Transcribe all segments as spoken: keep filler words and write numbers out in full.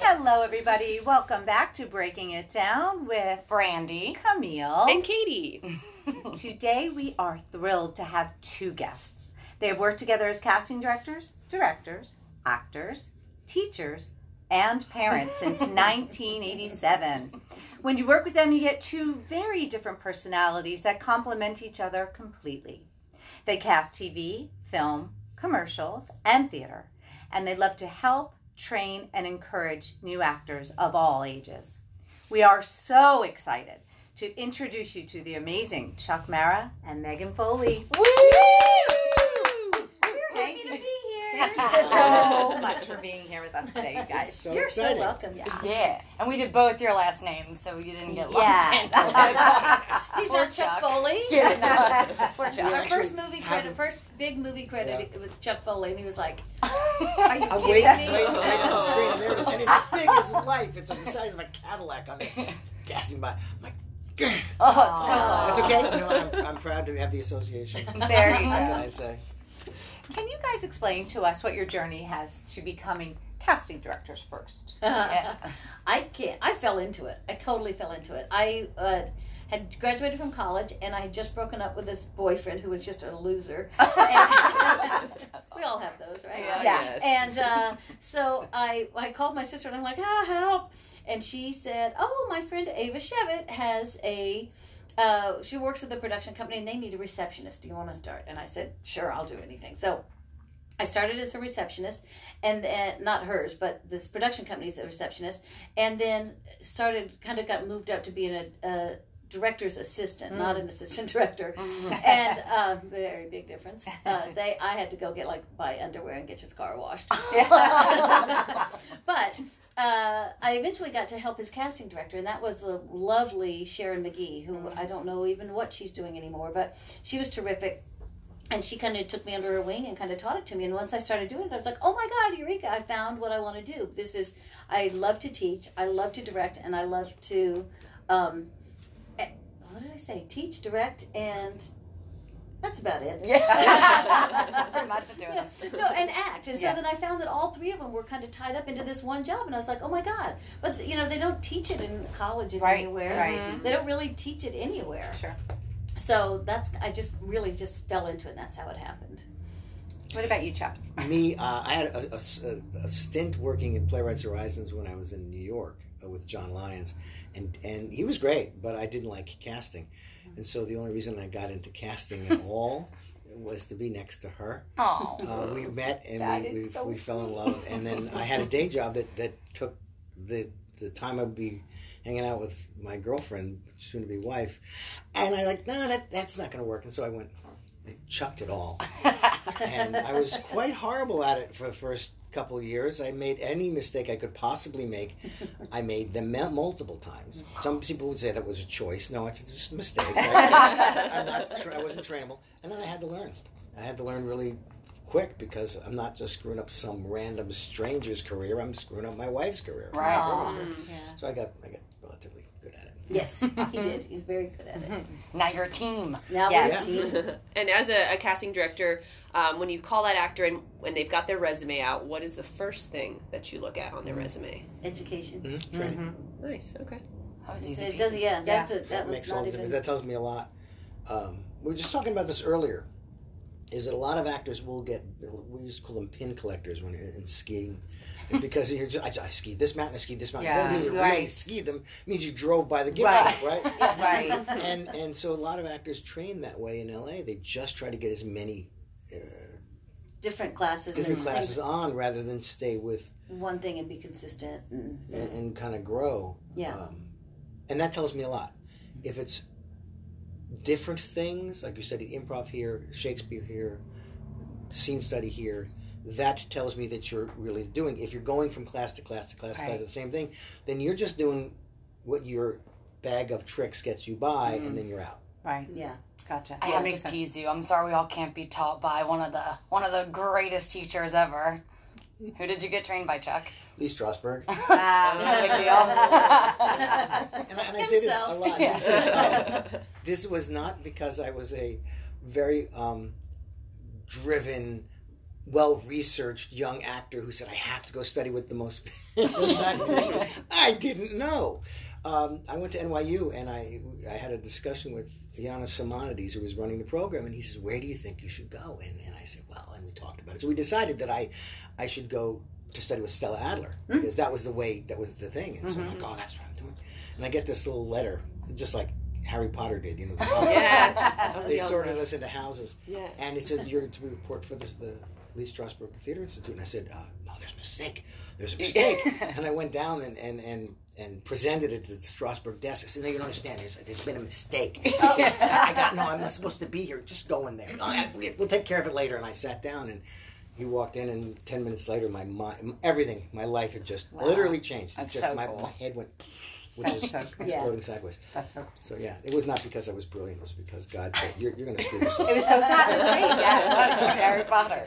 Hello, everybody. Welcome back to Breaking It Down with Brandy, Camille, and Katie. Today, we are thrilled to have two guests. They have worked together as casting directors, directors, actors, teachers, and parents since nineteen eighty-seven. When you work with them, you get two very different personalities that complement each other completely. They cast T V, film, commercials, and theater, and they love to help, train, and encourage new actors of all ages. We are so excited to introduce you to the amazing Chuck Mara and Megan Foley. Woo! We're happy to be here. Thank you so much for being here with us today, you guys. So You're exciting. so welcome. Yeah. Yeah, and we did both your last names, so you didn't get lumped Yeah. in. He's Poor not Chuck, Chuck. Foley. Yeah, no. Poor You Chuck. Our actually first movie credit, haven't- first big movie credit, Yeah. it was Chuck Foley, and he was like, Are you I'm kidding waiting, me? waiting, waiting on the screen, and there it is. And it's big as life. It's like the size of a Cadillac on there. Gassing by. I'm like, grr. Oh, so That's close. okay. You know, I'm, I'm proud to have the association. There you What can go. I say? Can you guys explain to us what your journey has to becoming casting directors first? Yeah. I can't. I fell into it. I totally fell into it. I uh, had graduated from college, and I had just broken up with this boyfriend who was just a loser. And- we all have those, right? Yeah. Yeah. And uh, so I, I called my sister, and I'm like, ah, help. And she said, oh, my friend Ava Shevitt has a, uh, she works with a production company, and they need a receptionist. Do you want to start? And I said, sure, I'll do anything. So I started as a receptionist, and then, not hers, but this production company's a receptionist, and then started, kind of got moved up to being a, a director's assistant, not an assistant director. And uh, very big difference. Uh, they, I had to go get like buy underwear and get his car washed. But uh, I eventually got to help his casting director, and that was the lovely Sharon McGee, who I don't know even what she's doing anymore, but she was terrific. And she kind of took me under her wing and kind of taught it to me. And once I started doing it, I was like, oh my God, Eureka, I found what I want to do. This is, I love to teach, I love to direct, and I love to, um, eh, what did I say? Teach, direct, and that's about it. Yeah. Pretty much doing Yeah. it. No, and act. And so Yeah. then I found that all three of them were kind of tied up into this one job. And I was like, oh my God. But, you know, they don't teach it in colleges Right, anywhere. right. They don't really teach it anywhere. Sure. So that's, I just really just fell into it, and that's how it happened. What about you, Chuck? Me, uh, I had a, a- a stint working in Playwrights Horizons when I was in New York uh, with John Lyons, and and he was great, but I didn't like casting, and so the only reason I got into casting at all was to be next to her. Oh. Uh, we met and That we is we, so we fell in love, and then I had a day job that, that took the the time I'd be hanging out with my girlfriend, soon to be wife, and I like, no, nah, that that's not going to work, and so I went, I chucked it all, and I was quite horrible at it for the first couple of years. I made any mistake I could possibly make. I made them multiple times. Some people would say that was a choice. No, it's just a mistake. Right? I'm not. I wasn't trainable, and then I had to learn. I had to learn really quick because I'm not just screwing up some random stranger's career. I'm screwing up my wife's career. Right. My girlfriend's career. Yeah. So I got I got relatively good at it. Yes, he did. He's very good at it. Now you're a team. Now Yeah. we're a team. And as a, a casting director, um, when you call that actor and when they've got their resume out, what is the first thing that you look at on their resume? Education. Mm-hmm. Training. Nice. Okay. That was So easy. it does, yeah, that's a, that That was makes all not the even. difference. That tells me a lot. Um, we were just talking about this earlier. Is that a lot of actors will get, we used to call them pin collectors when in skiing, because you're just, I, I skied this mountain, I skied this mountain. Yeah, That doesn't mean you right. really skied them. It means you drove by the gift Right. shop, right? Right. and and so a lot of actors train that way in L A. They just try to get as many uh, different classes different and classes things, on rather than stay with one thing and be consistent. And, and, and kind of grow. Yeah. Um, and that tells me a lot. If it's different things, like you said, improv here, Shakespeare here, scene study here, that tells me that you're really doing. If you're going from class to class to class to Right. class, the same thing, then you're just doing what your bag of tricks gets you by, and then you're out. Right. yeah. Gotcha. I Yeah, have makes to sense. tease you. I'm sorry we all can't be taught by one of the one of the greatest teachers ever. Who did you get trained by, Chuck? Lee Strasberg. Ah, No big deal. And I, and I say this a Himself. lot. This, is, um, this was not because I was a very um, driven, well-researched young actor who said, I have to go study with the most famous actor. I didn't know. Um, I went to N Y U, and I I had a discussion with Giannis Simonides, who was running the program, and he says, where do you think you should go? And, and I said, well, and we talked about it. So we decided that I, I should go to study with Stella Adler, because that was the way, that was the thing. And so I'm like, oh, that's what I'm doing. And I get this little letter, just like Harry Potter did, you know. The Yes. They sorted us into houses. Yeah. And it said, you're to report for the, the Lee Strasberg Theater Institute. And I said, uh, no, there's a mistake. There's a mistake. And I went down and, and, and, and presented it to the Strasberg desk. I said, no, you don't understand. There's, there's been a mistake. I got, no, I'm not supposed to be here. Just go in there. No, I, we'll take care of it later. And I sat down, and he walked in, and ten minutes later, my mind, everything, my life had just Wow. literally changed. That's just, so my, cool. my head went, which is so cool. exploding sideways. That's so So yeah, it was not because I was brilliant. It was because God said, "You're, you're going to screw this up." It was supposed to happen. Yeah, it was Harry Potter.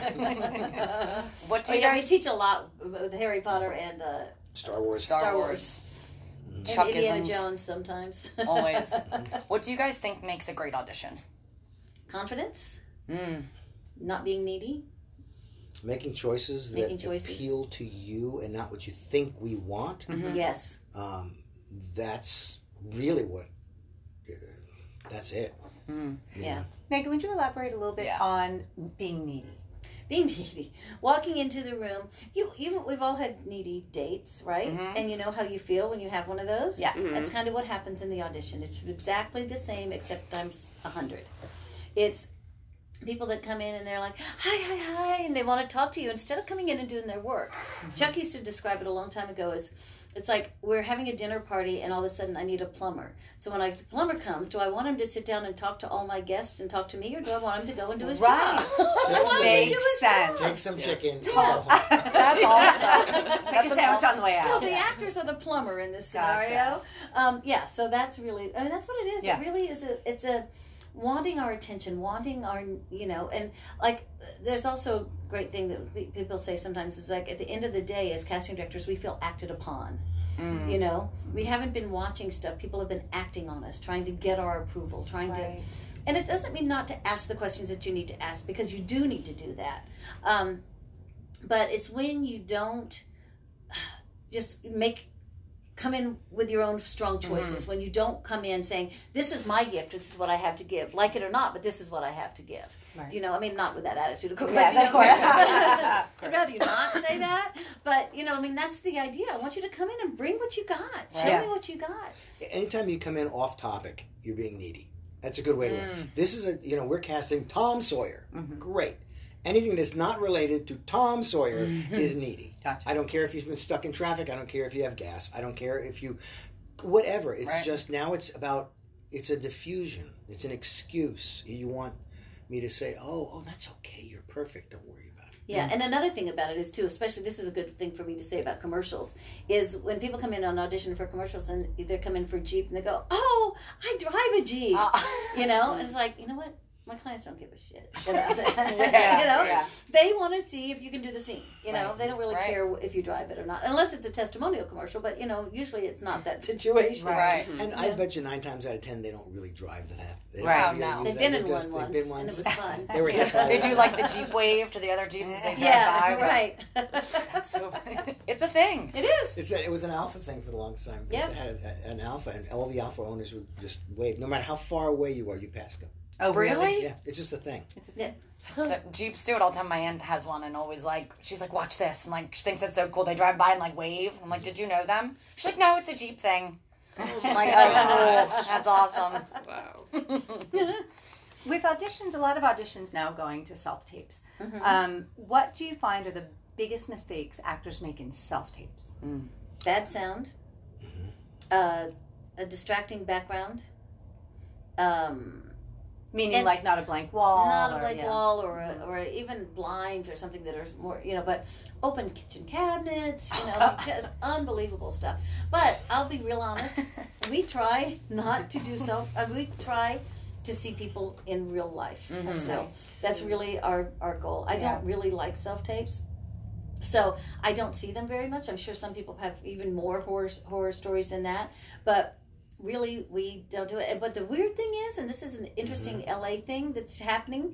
What do Oh, you yeah, we guys? teach a lot with Harry Potter and uh, Star Wars. Star, Star Wars. Wars. and Chuckisms. Indiana Jones sometimes. Always. What do you guys think makes a great audition? Confidence, Mm. not being needy. Making choices Making that choices. appeal to you and not what you think we want. Mm-hmm. Yes. Um, that's really what. Uh, that's it. Mm. you Yeah. know. Megan, would you elaborate a little bit Yeah. on being needy? Being needy. Walking into the room. You, you, we've all had needy dates, right? Mhm. And you know how you feel when you have one of those? Yeah. Mhm. That's kind of what happens in the audition. It's exactly the same except times a hundred. It's people that come in and they're like, hi, hi, hi, and they want to talk to you instead of coming in and doing their work. Chuck used to describe it a long time ago as, it's like we're having a dinner party and all of a sudden I need a plumber. So when I, the plumber comes, do I want him to sit down and talk to all my guests and talk to me, or do I want him to go and do his Right. job? I want him to Makes do his sense. job. Take some chicken. Yeah. Go home. That's awesome. Make That's a sandwich on the way So out. the actors are the plumber in this Gotcha. scenario. Um, yeah, so that's really, I mean, that's what it is. Yeah. It really is a, it's a wanting our attention, wanting our, you know, and like, there's also a great thing that pe- people say sometimes is like, at the end of the day, as casting directors, we feel acted upon. Mm. You know, we haven't been watching stuff. People have been acting on us, trying to get our approval, trying Right. to, and it doesn't mean not to ask the questions that you need to ask, because you do need to do that. Um, but it's when you don't just make come in with your own strong choices, when you don't come in saying, this is my gift, this is what I have to give, like it or not, but this is what I have to give. Right. You know, I mean, not with that attitude, of course. Yeah, but, you of know, course. I'd rather you not say that, but you know, I mean, that's the idea. I want you to come in and bring what you got. Show Yeah. me what you got. Anytime you come in off topic, you're being needy. That's a good way to learn. This is a, you know, we're casting Tom Sawyer. Great. Anything that's not related to Tom Sawyer is needy. Gotcha. I don't care if you've been stuck in traffic. I don't care if you have gas. I don't care if you, whatever. It's Right. just now it's about, it's a diffusion. It's an excuse. You want me to say, oh, oh, that's okay. You're perfect. Don't worry about it. Yeah, and another thing about it is too, especially this is a good thing for me to say about commercials, is when people come in on audition for commercials and they come in for Jeep and they go, "Oh, I drive a Jeep," Oh. you know, and it's like, you know what? My clients don't give a shit. You know, Yeah, you know? yeah. They want to see if you can do the scene. You know, Right. they don't really Right. care if you drive it or not, unless it's a testimonial commercial. But you know, usually it's not that situation. Right. And I bet you nine times out of ten they don't really drive that. They don't Right. really No. use They've that. been They in just- one they've once, been and it was fun. They were hit by They it. do like the Jeep wave to the other Jeeps as they drive Yeah, by. right. That's so, it's a thing. It is. It's a, it was an alpha thing for the longest time. Yeah. It had a, an alpha, and all the alpha owners would just wave. No matter how far away you are, you pass go. Oh, Really? Yeah, it's just a thing. Yeah. So, Jeeps do it all the time. My aunt has one and always like, she's like, watch this. And like, she thinks it's so cool. They drive by and like wave. I'm like, did you know them? She's like, no, it's a Jeep thing. I'm like, oh, cool. That's awesome. Wow. With auditions, a lot of auditions now going to self-tapes. Um, what do you find are the biggest mistakes actors make in self-tapes? Bad sound, uh, a distracting background, um, Meaning And- like not a blank wall? not a or- blank yeah. wall or a, or even blinds or something that are more, you know, but open kitchen cabinets, you know, like just unbelievable stuff. But I'll be real honest, we try not to do self, uh, we try to see people in real life. So that's really our, our goal. I Yeah. don't really like self-tapes. So I don't see them very much. I'm sure some people have even more horror horror stories than that, but really we don't do it. But the weird thing is, and this is an interesting L A thing that's happening,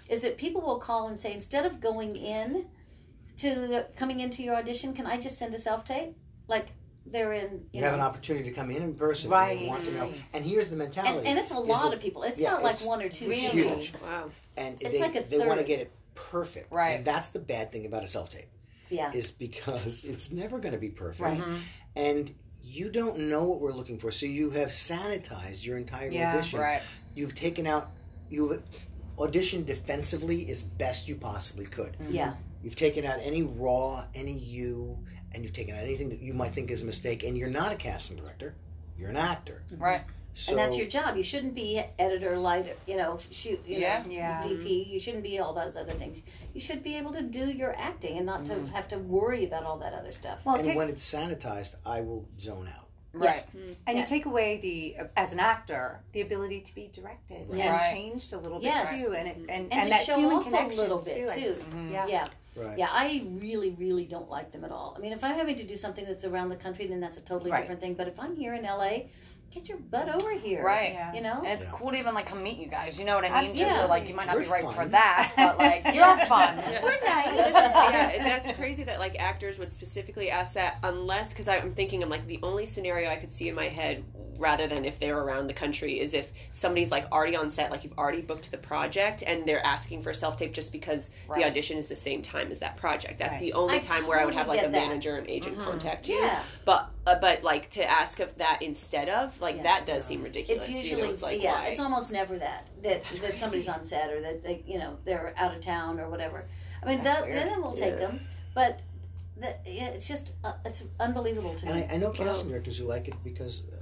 is that people will call and say, instead of going in to the, coming into your audition, can I just send a self tape? Like they're in, you, You know, have an opportunity to come in in person, Right. and they want to know. And here's the mentality, and, and it's a is lot that- of people. It's yeah, not like it's one or two. It's people. huge, Wow. and It's they like a they want to third. get it perfect, Right. And that's the bad thing about a self tape, Yeah. is because it's never going to be perfect, Right. and you don't know what we're looking for, so you have sanitized your entire Yeah. audition. Right. You've taken out you auditioned defensively as best you possibly could. Yeah. You've taken out any raw, any you, and you've taken out anything that you might think is a mistake. And you're not a casting director; you're an actor. Right. So And that's your job. You shouldn't be editor, light, you know, shoot, you Yeah. know, Yeah. D P. You shouldn't be all those other things. You should be able to do your acting and not to have to worry about all that other stuff. Well, and take, when it's sanitized, I will zone out. Right. and Yeah. you take away the, as an actor, the ability to be directed Yes. and Right. changed a little Yes. bit too, and it, and, And to that show human off a connection little bit, I too. just- Yeah. Yeah. Right. Yeah, I really, really don't like them at all. I mean, if I'm having to do something that's around the country, then that's a totally Right. different thing. But if I'm here in L A, get your butt over here. Right. Yeah. You know? And it's Yeah. cool to even like come meet you guys. You know what I mean? Just Absolutely. so like you might not We're be right fun. for that, but like you're fun. We're nice. Well, that's just, yeah, and that's crazy that like actors would specifically ask that, unless, because I'm thinking, I'm like, the only scenario I could see in my head, rather than if they're around the country, is if somebody's like already on set, like you've already booked the project, and they're asking for self tape just because Right. the audition is the same time as that project. That's Right. the only I time where I would have totally like a get that. manager and agent contact you. Yeah. But uh, but like to ask of that instead of like Yeah. that does seem ridiculous. It's you know, usually, it's like, yeah, why? it's almost never that. That, That's that somebody's crazy. on set or that they, you know, they're out of town or whatever. I mean, That's that, weird. then we'll take Yeah. them. But the, yeah, it's just, uh, it's unbelievable to And me. I, I know casting directors who like it because uh,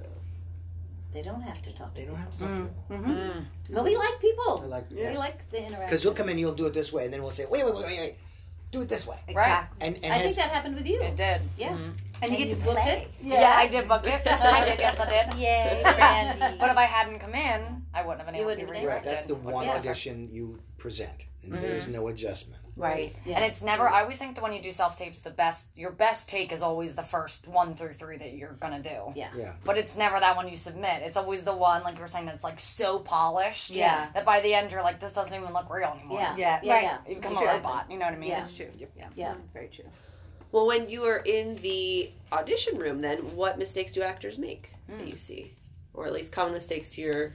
They don't have to talk to they don't people. have to talk to Mm-hmm. people. Mm. But we like people. I like We yeah. like the interaction. Because you'll come in, you'll do it this way, and then we'll say, wait, wait, wait, wait, wait, do it this way. Exactly. And and I has, think that happened with you. It did. Yeah. Mhm. And you get to booked play. it? Yeah, I did book it. I did. Yes, I did. Yay, Brandy. But if I hadn't come in, I wouldn't have been You able to be wouldn't have been right, redirected. that's the Would one be audition you present, and there is no adjustment. Right. Yeah. And it's never. I always think that when you do self tapes, the best, your best take is always the first one through three that you're gonna do. Yeah. Yeah. But it's never that one you submit. It's always the one, like you were saying, that's like so polished. Yeah. That by the end you're like, this doesn't even look real anymore. Yeah. Yeah. Yeah, right. yeah. You become It's a true. robot. You know what I mean? Yeah. That's true. Yep. Yeah. Yeah. Very true. Well, when you are in the audition room, then what mistakes do actors make that you see, or at least common mistakes to your?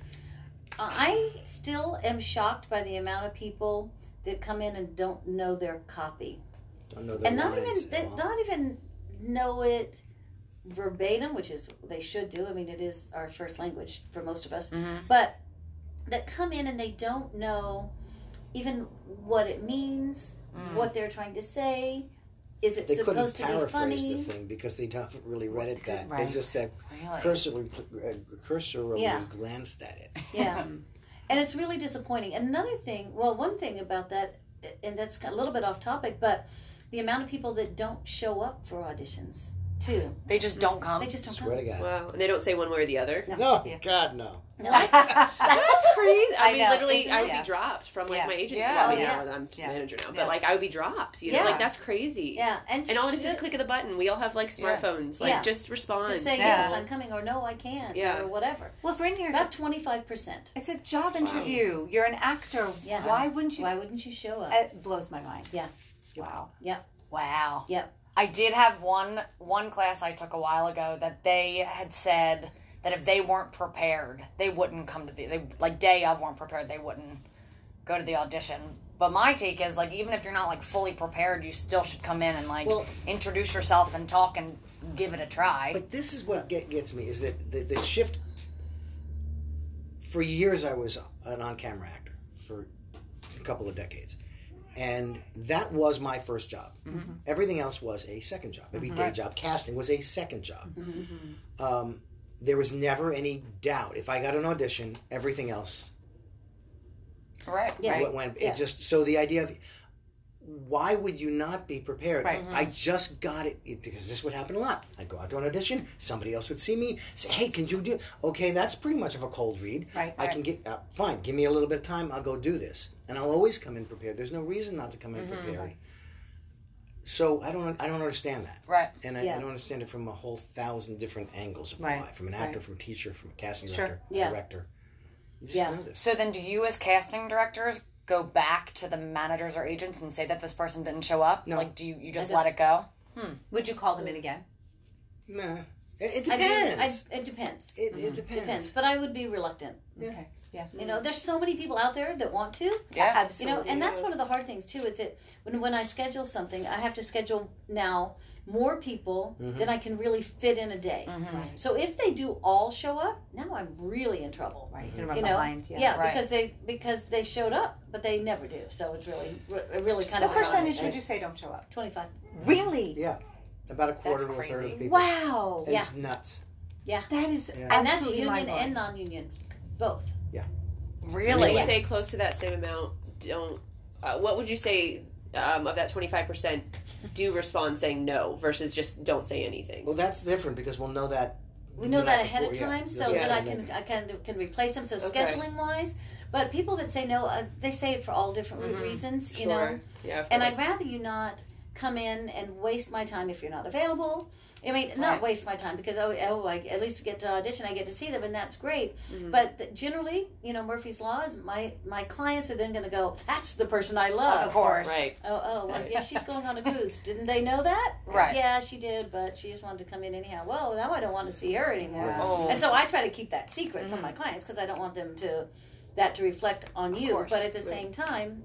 I still am shocked by the amount of people that come in and don't know their copy. Don't know the And not lines even they at all. not even know it verbatim, which is they should do. I mean, it is our first language for most of us. Mhm. But that come in and they don't know even what it means, Mm. what they're trying to say. Is it They couldn't supposed to be paraphrase funny? the thing because they haven't really read it that. They Right. just have Really? cursorily, uh, cursorily Yeah. glanced at it. Yeah. And it's really disappointing. And another thing, well, one thing about that, and that's a little bit off topic, but the amount of people that don't show up for auditions, too. They just don't come. They just don't Swear to come. God. Wow, and they don't say one way or the other. No, Yeah. God, no. No. That's crazy. I, I mean, know, literally, isn't I it? would Yeah. be dropped from like Yeah. my agent. Yeah. Well, Oh, you yeah. know, I'm just Yeah. manager now, but Yeah. like I would be dropped. You know, Yeah. like that's crazy. Yeah. And, And all it is is should- click of the button. We all have like Yeah. smartphones. Like Yeah. just respond. just say, Yeah. yes, I'm coming, or no, I can't, Yeah. or whatever. Well, if we're in here, About twenty-five percent. it's a job interview. You're an actor. Yeah. Why wouldn't you? Why wouldn't you show up? It blows my mind. Yeah. Wow. Wow. Yep. I did have one one class I took a while ago that they had said that if they weren't prepared, they wouldn't come to the they like day of weren't prepared, they wouldn't go to the audition. But my take is like even if you're not like fully prepared, you still should come in and like Well- introduce yourself and talk and give it a try. But this is what get, gets me is that the, the shift. For years, I was an on-camera actor for a couple of decades, and that was my first job. Mm-hmm. Everything else was a second job. Every day Right. job, casting was a second job. Mm-hmm. Um, there was never any doubt. If I got an audition, everything else right. Yeah. went. went Yeah. It just so the idea of why would you not be prepared? Right. I just got it, it because this would happen a lot. I'd go out to an audition, somebody else would see me, say, "Hey, can you do?" Okay, that's pretty much of a cold read. Right. I can get uh, fine. Give me a little bit of time. I'll go do this, and I'll always come in prepared. There's no reason not to come in prepared. Right. So I don't. I don't understand that, Right. and I, Yeah. I don't understand it from a whole thousand different angles of Right. why. From an actor, Right. from a teacher, from a casting Sure. director, Yeah. director. You just Yeah. know this. So then do you as casting directors go back to the managers or agents and say that this person didn't show up? No. Like, do you, you just I let it go? Would you call them in again? Nah. It, it I do- depends. I- it depends. it, it depends. Depends. But I would be reluctant. Okay. Yeah. You know, there's so many people out there that want to. Yeah. You Absolutely. know, and that's one of the hard things too. Is that when when I schedule something, I have to schedule now more people than I can really fit in a day. So if they do all show up, now I'm really in trouble. Right. You can run You know, behind. Yeah. yeah, Right. because they because they showed up, but they never do. So it's really really kind What of percentage would you say don't show up? twenty-five. Really? Yeah. About a quarter That's to a third of crazy. the people. Wow. And Yeah. it's nuts. That is Yeah. And that's absolutely union mind-blowing. and non-union, both. Really? Would you say close to that same amount don't? Uh, what would you say um, of that twenty-five percent do respond saying no versus just don't say anything? Well, that's different because we'll know that. We know the that night ahead of before, yeah. time, so That's that I right. can I can can replace them. So Okay. scheduling wise, but people that say no, uh, they say it for all different reasons, you know. Yeah. And I'd rather you not come in and waste my time if you're not available. I mean, not Right. waste my time because oh, oh I, at least to get to audition, I get to see them, and that's great. Mm-hmm. But th- generally, you know, Murphy's Law is my my clients are then going to go, that's the person I love. Of course. Right. Oh, oh, well, yeah, she's going on a cruise. Didn't they know that? Right. Yeah, she did, but she just wanted to come in anyhow. Well, now I don't want to see her anymore. Yeah. Oh. And so I try to keep that secret from my clients because I don't want them to that to reflect on you. course. But at the Right. same time,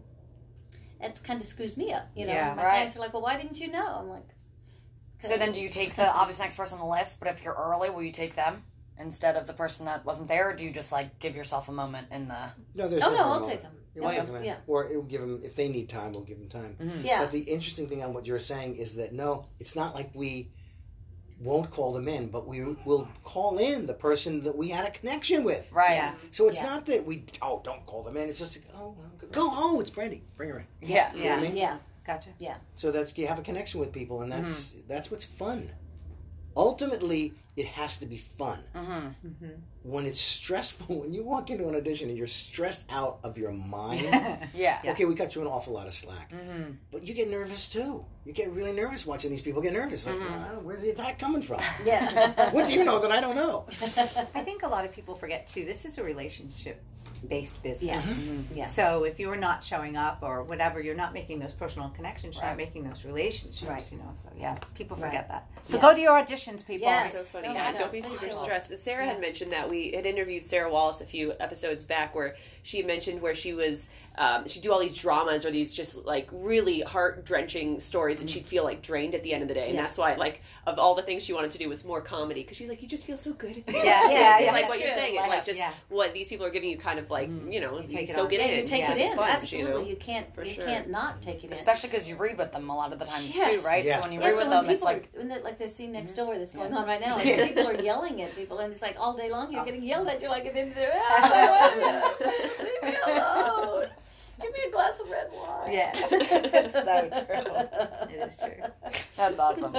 it kind of screws me up. You know, Yeah. my Right. clients are like, "Well, why didn't you know?" I'm like, So then do you take the obvious next person on the list, but if you're early, will you take them instead of the person that wasn't there, or do you just like give yourself a moment in the... No, there's Oh, never no, a I'll moment. take them. We'll Yeah. take 'em in. Yeah. Or it will give them, if they need time, we'll give them time. Yeah. But the interesting thing on what you're saying is that no, it's not like we won't call them in, but we will call in the person that we had a connection with. Right. Yeah. So it's Yeah. not that we, oh, don't call them in. It's just, oh, well, go, oh, it's Brandy. Bring her in. Yeah. You know what I mean? Yeah. Gotcha. So that's, you have a connection with people, and that's that's what's fun. Ultimately, it has to be fun. Mm-hmm. When it's stressful, when you walk into an audition and you're stressed out of your mind, Yeah. okay, we cut you an awful lot of slack. Mm-hmm. But you get nervous too. You get really nervous watching these people get nervous. Like, "Well, where's the attack coming from? Yeah. What do you know that I don't know? I think a lot of people forget too. This is a relationship based business. Yes. Yeah. So if you're not showing up or whatever, you're not making those personal connections. You're Right. not making those relationships. Right. You know. So yeah, people Right. forget that. So Yeah. go to your auditions, people. Yes. So funny. Oh my Yeah, God. don't be Please super do. stressed. Sarah had mentioned that we had interviewed Sarah Wallace a few episodes back where she mentioned where she was, um, she'd do all these dramas or these just like really heart drenching stories and she'd feel like drained at the end of the day. And Yeah. that's why, like, of all the things she wanted to do was more comedy because she's like, you just feel so good at the end. Yeah, It's yeah, like yeah. what That's you're true. saying. Like, Like, just yeah. what these people are giving you kind of like, you know, you, take it soak on. it Yeah, in. you take Yeah, it it's in. fun, Absolutely. You know? You can't For you sure. can't not take it in. Especially because you read with them a lot of the times Yes. too, right? Yeah. So when you Yeah, read so with when them, it's people like... are, when the, like the scene next door that's going on right now, and people are yelling at people, and it's like all day long you're getting yelled at. You're like, at the end of the day, "Ah, leave me alone. Give me a glass of red wine." Yeah. It's so true. It is true. That's awesome.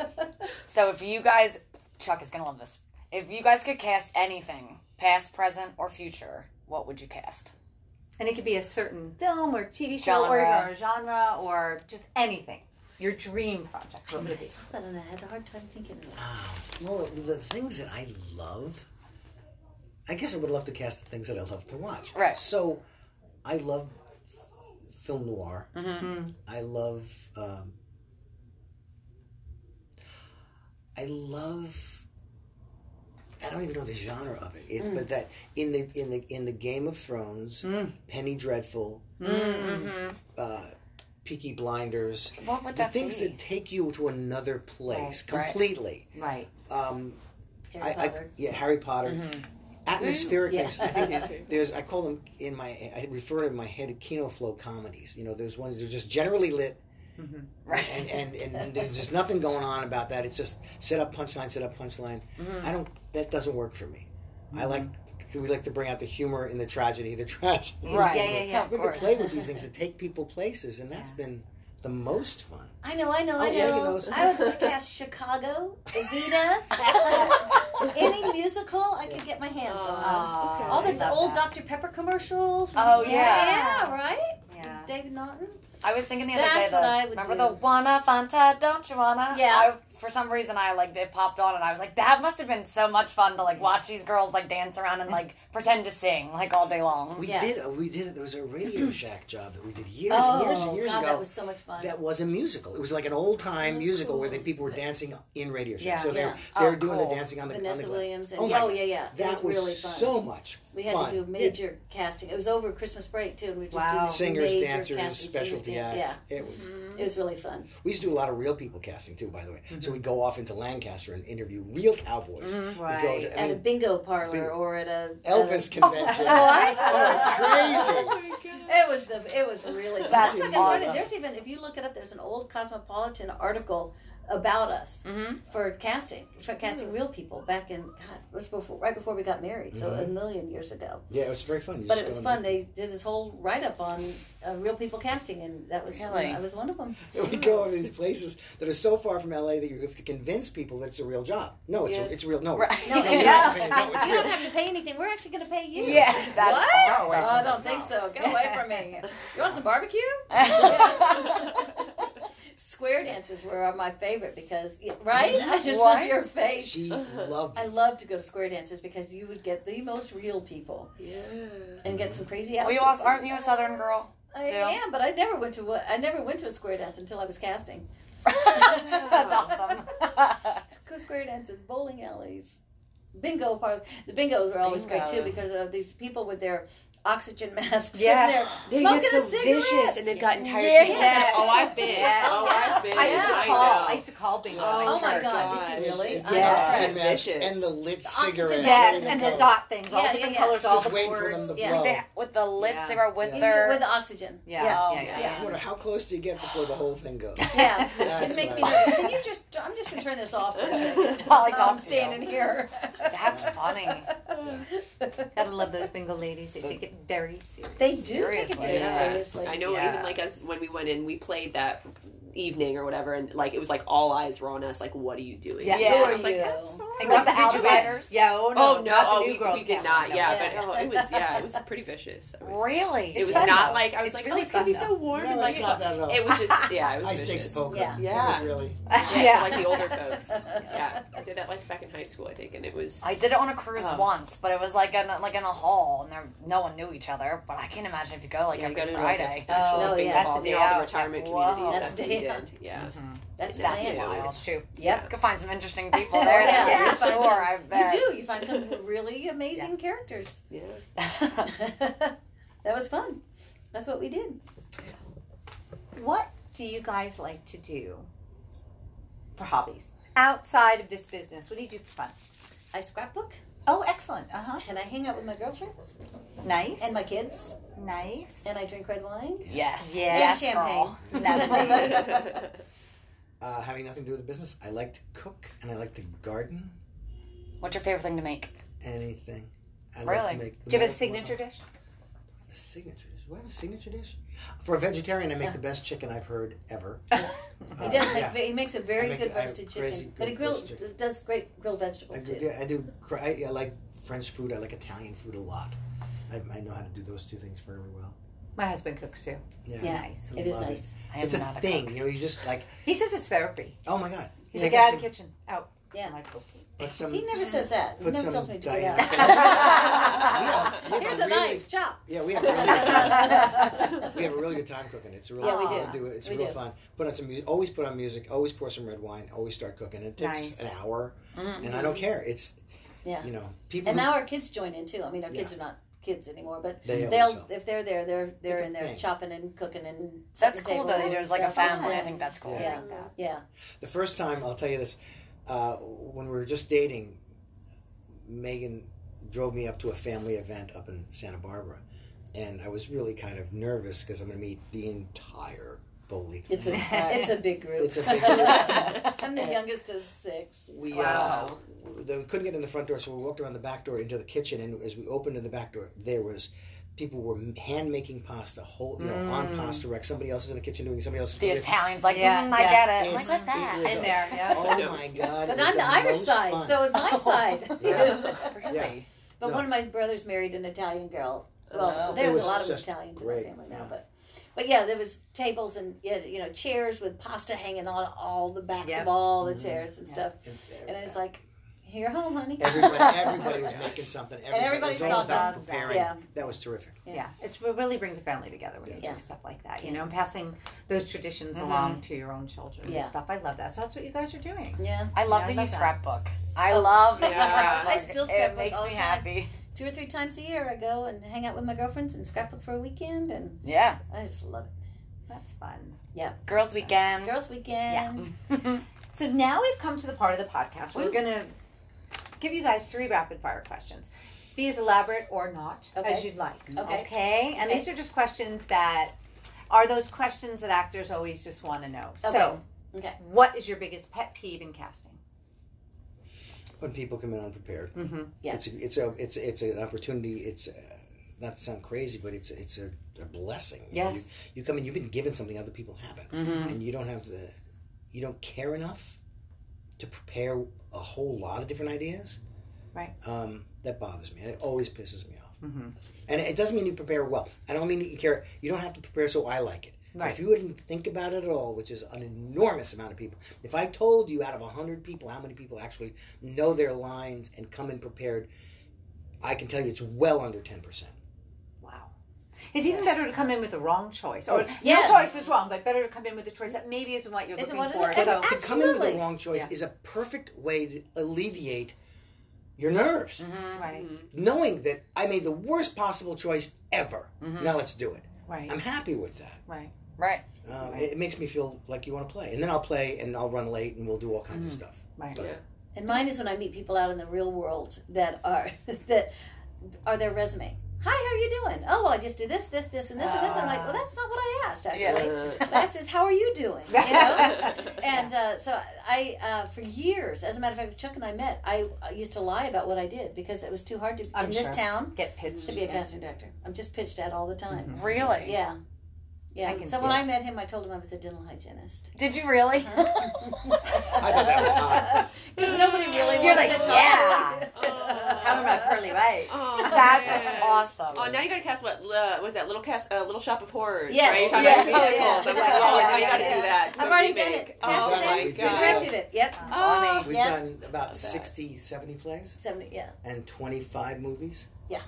So if you guys... Chuck is going to love this. If you guys could cast anything, past, present, or future, what would you cast? And it could be a certain film or T V show or, Genre. or genre or just anything. Your dream project. What would I it be? saw that and I had a hard time thinking of it. Ah, well, the things that I love, I guess I would love to cast the things that I love to watch. Right. So, I love film noir. Mm-hmm. I love. Um, I love. I don't even know the genre of it, it but that in the in the in the Game of Thrones, Penny Dreadful, Mm-hmm. uh, Peaky Blinders, What would the that things be? that take you to another place Right. completely. Right. Um, Harry I, I, Potter. yeah, Harry Potter. Mm-hmm. Atmospheric Yeah. things. I think there's. I call them in my. I refer to in my head Kino Flow comedies. You know, there's ones that are just generally lit, Right. and and, and and there's just nothing going on about that. It's just set up punchline, set up punchline. Mm-hmm. I don't. That doesn't work for me. I like. We like to bring out the humor in the tragedy, the tragedy. Right. Yeah, yeah, yeah. Of We have to course. play with these things to take people places, and that's been the most fun. I know, I know, I Oh, yeah, you know. know, so- I would cast Chicago, Evita, any musical I could get my hands on. Oh, All I the love old that. Doctor Pepper commercials. Oh, yeah. yeah. Yeah, right? Yeah. David Naughton. I was thinking the other That's day, what the, I would remember do. the wanna Fanta, don't you wanna? Yeah. I, for some reason, I like it popped on, and I was like, that must have been so much fun to like watch these girls like dance around and like pretend to sing like all day long. We Yeah. did. uh, We did. There was a Radio Shack job that we did years Oh, and years and years God, ago. that was so much fun. That was a musical. It was like an old time Oh, musical cool. where the people were dancing in Radio Shack. Yeah. So they Yeah. were they were Oh, doing cool. the dancing on the Vanessa on the, Williams and Oh, my oh yeah, yeah, That it was, really fun. so much We had fun. to do major casting. It was over Christmas break too, and we just Wow. did Singers, major dancers, casting, specialty singers, dan- acts. It was. Yeah, it was really fun. We used to do a lot of real people casting too, by the way. So we'd go off into Lancaster and interview real cowboys. We'd go Right. to, I At a mean, bingo parlor Bingo. or at a Elvis a- convention. What? Oh, it's crazy. It was the it was really fun. That's That's how I got started. awesome. There's even if you look it up, there's an old Cosmopolitan article about us Mm-hmm. for casting for casting real people back in God, it was before right before we got married, so a million years ago. Yeah, it was very fun. You But just it was go fun. and- They did this whole write up on uh, real people casting, and that was Really? I was one of them. We go to these places that are so far from L A that you have to convince people that it's a real job. No, it's Yeah. a, it's real. No, Right. No, no, you, you're Yeah. not paying- no, it's you real. don't have to pay anything. We're actually going to pay you. Yeah, that's what? awesome. Oh, I don't think so. Get away from me. You want some barbecue? Square dances were my favorite because, right? I just What? love your face. She loved I it. love to go to square dances because you would get the most real people Yeah. and get some crazy Well, outfits. you also, aren't you a Southern girl? I too? am, but I never went to a, I never went to a square dance until I was casting. That's awesome. Go square dances, bowling alleys, bingo parties. The bingos were always great too Bingo. because of these people with their oxygen masks Yeah. sitting there They smoking get a so cigarette. vicious, and they've gotten tired. Yeah. to yes. Oh, I've been. Yes. Oh, I've been. I used to I call. know. I used to call bingo. Oh, at Oh my church. God, did you really? It's- I yeah, know. oxygen That's mask vicious. and the lit The oxygen cigarette. Yes, ready to and go. the dot things, all Yeah, different yeah, yeah. colors, all Just the waiting for them boards. to Yeah. blow. They- with the lit Yeah. cigarette with In- their with the oxygen. Yeah, yeah, yeah, yeah. I wonder how close do you get before the whole thing goes? Yeah, That's it make what me I- nervous. Can you just? I'm just gonna turn this off for a second. While I talk I'm to you. standing here. That's funny. Gotta love those bingo ladies. They take it very serious. They do take it Seriously, very yeah. seriously. I know. Yeah. Even like us when we went in, we played that evening or whatever, and like it was like all eyes were on us. Like, what are you doing? Yeah. Yeah. And Who I are was like, you? "That's so And hard." got the Did you win? outsiders? Yeah. Oh no. Oh no! not the Oh, new we, girls we did count. not. No. Yeah, Yeah. but oh, it was yeah, it was pretty vicious. It was, Really? It was fun, not though. like I was It's like, really oh, it's gonna be fun, so warm No, and it's like not that at all. it was just yeah, it was High stakes vicious. poker. Yeah. It Yeah. was really. Yeah, Yeah. like the older folks. Yeah, I did that like back in high school, I think, and it was. I did it on a cruise Oh. once, but it was like in a, like in a hall, and there no one knew each other. But I can't imagine if you go like Yeah, you every go to like Friday. a actual Oh, bingo yeah. hall That's a near day all the out. retirement Like, communities. whoa. That's That's a what we day out. did. Yeah. That's That's brilliant. wild. It's true. Yep. You could find some interesting people Oh, there. yeah. Yeah, Yeah. for sure. I bet. You do. You find some really amazing characters. Yeah. That was fun. That's what we did. What do you guys like to do for hobbies outside of this business? What do you do for fun? I scrapbook Oh, excellent. Uh huh. and I hang out with my girlfriends Nice. and my kids nice. and I drink red wine. Yes. Yeah. Yes, And girl. Lovely. Uh, having nothing to do with the business, I like to cook and I like to garden. What's your favorite thing to make? Anything. I like Really? to make. Do you have a the- signature dish? A signature dish. Do I have a signature dish? For a vegetarian, I make Yeah. the best chicken I've heard ever. He Uh, does make. yeah. He makes a I very make good it- I have roasted crazy chicken, good but he grills roasted chicken. does great grilled I vegetables do, too. yeah, I do. cra- I, I like French food. I like Italian food a lot. I, I know how to do those two things fairly well. My husband cooks too. Yeah, Yeah, Nice. I it is love nice. I It's am a not a thing, cook. you know. You just like, He says it's therapy. oh my god. He's Yeah, like, get out of some- the kitchen. Out. Yeah. I'm like, okay. Put some, He never says that. He put never some tells me to do Diane- that. We have- we have Here's a a really- knife. Chop. Yeah, we have a really good time. We have a really good time cooking. It's really Yeah, we fun do. to do. It's We real do. fun. Put on some music. Always put on music. Always pour some red wine. Always start cooking. It takes Nice. an hour, Mm-hmm. and I don't care. It's Yeah. you know people. And who- now our kids join in too. I mean, our kids Yeah. are not kids anymore, but They always they'll help. if they're there, they're they're It's a in there thing. chopping and cooking and That's setting cool the though. tables There's and like a stuff. family. I Yeah. think that's cool. Yeah. Yeah. The first time, I'll tell you this, uh, when we were just dating, Megan drove me up to a family event up in Santa Barbara, and I was really kind of nervous because I'm going to meet the entire Foley It's a family. it's a big group. It's a big group. I'm the youngest of six. We Wow. uh, they, we couldn't get in the front door, so we walked around the back door into the kitchen. And as we opened in the back door, there was people were hand making pasta, whole you know on pasta rack. Somebody else is in the kitchen doing somebody else's. The cooking. Italians like, Yeah, mm, I yeah. get it. I'm like, It's- what's that? it was In a- there, yeah. Oh my god! But it was I'm the Irish most side, fun. so is my side. Yeah. Really? But No. one of my brothers married an Italian girl. Well, Oh. It there's was a lot of just Italians great, in our family now, yeah. but but yeah, there was tables and you know chairs with pasta hanging on all the backs Yeah. of all the Mhm. chairs and stuff. And it's like, Here home, honey. Everybody, everybody was making something. Everybody, everybody's it was all talking about about preparing. that. Yeah. That was terrific. Yeah. Yeah, it's, it really brings a family together when you Yeah. do stuff like that, you know, and passing those traditions Mhm. along to your own children Yeah. and stuff. I love that. So that's what you guys are doing. Yeah. I love Yeah, I that you love that. scrapbook. I Oh, love that you yeah. scrapbook. I still It scrapbook makes all me the time. happy. Two or three times a year, I go and hang out with my girlfriends and scrapbook for a weekend, and Yeah. I just love it. That's fun. Girls' weekend. Girls' weekend. So now we've come to the part of the podcast where we're going to give you guys three rapid fire questions. Be as elaborate or not Okay. as you'd like. Okay. Okay? And Okay. these are just questions that are those questions that actors always just want to know. Okay. So, Okay. what is your biggest pet peeve in casting? When people come in unprepared, Mm-hmm. Yeah. it's a, it's a it's it's an opportunity. It's uh, not to sound crazy, but it's it's a, a blessing. You know, Yes. you, you come in, you've been given something other people haven't, Mm-hmm. and you don't have the, you don't care enough to prepare a whole lot of different ideas. Right. Um, that bothers me. It always pisses me off. Mm-hmm. And it doesn't mean you prepare well. I don't mean that you care. You don't have to prepare so I like it. But Right. if you wouldn't think about it at all, which is an enormous amount of people, if I told you out of one hundred people how many people actually know their lines and come in prepared, I can tell you it's well under ten percent. Wow. It's even better to come in with the wrong choice. Or Yes. no choice is wrong, but better to come in with a choice that maybe isn't what you're Isn't looking what it for. is. So, To come in with the Absolutely. wrong choice Yeah. is a perfect way to alleviate your nerves. Mm-hmm. right. Knowing that I made the worst possible choice ever. Mhm. Now let's do it. Right. I'm happy with that. Right. Right. Um, Right. it, it makes me feel like you want to play. And then I'll play and I'll run late and we'll do all kinds of stuff. Right. But- Yeah. And mine is when I meet people out in the real world that are that are their resume. Hi, how are you doing? Oh, I just did this, this, this, and this, and this. I'm like, well, that's not what I asked, actually. Yeah. What I asked is, how are you doing? You know? And uh, so I, uh, for years, as a matter of fact, Chuck and I met, I, I used to lie about what I did because it was too hard to, I'm in this sure. town, Get pitched. to be a casting director. I'm just pitched at all the time. Mhm. Really? Yeah. Yeah. I can So see when it. I met him, I told him I was a dental hygienist. Did you really? I thought that was hot. Because nobody really You're wants like, to talk. yeah. Oh. How am I pearly white? Oh, That's man. awesome. Oh, now you gotta cast what? Uh, was that little cast? Uh, little Shop of Horrors? Yes, Right? You're talking yes, about oh, musicals. yeah. I'm like, Yeah, oh, yeah, now you yeah, gotta yeah. do that. Do I've a already done remake. it. Oh Casted Exactly. it. We We did. directed it. Yep. Oh, We've Yeah. done about that. sixty, seventy plays seventy, yeah. and twenty-five movies.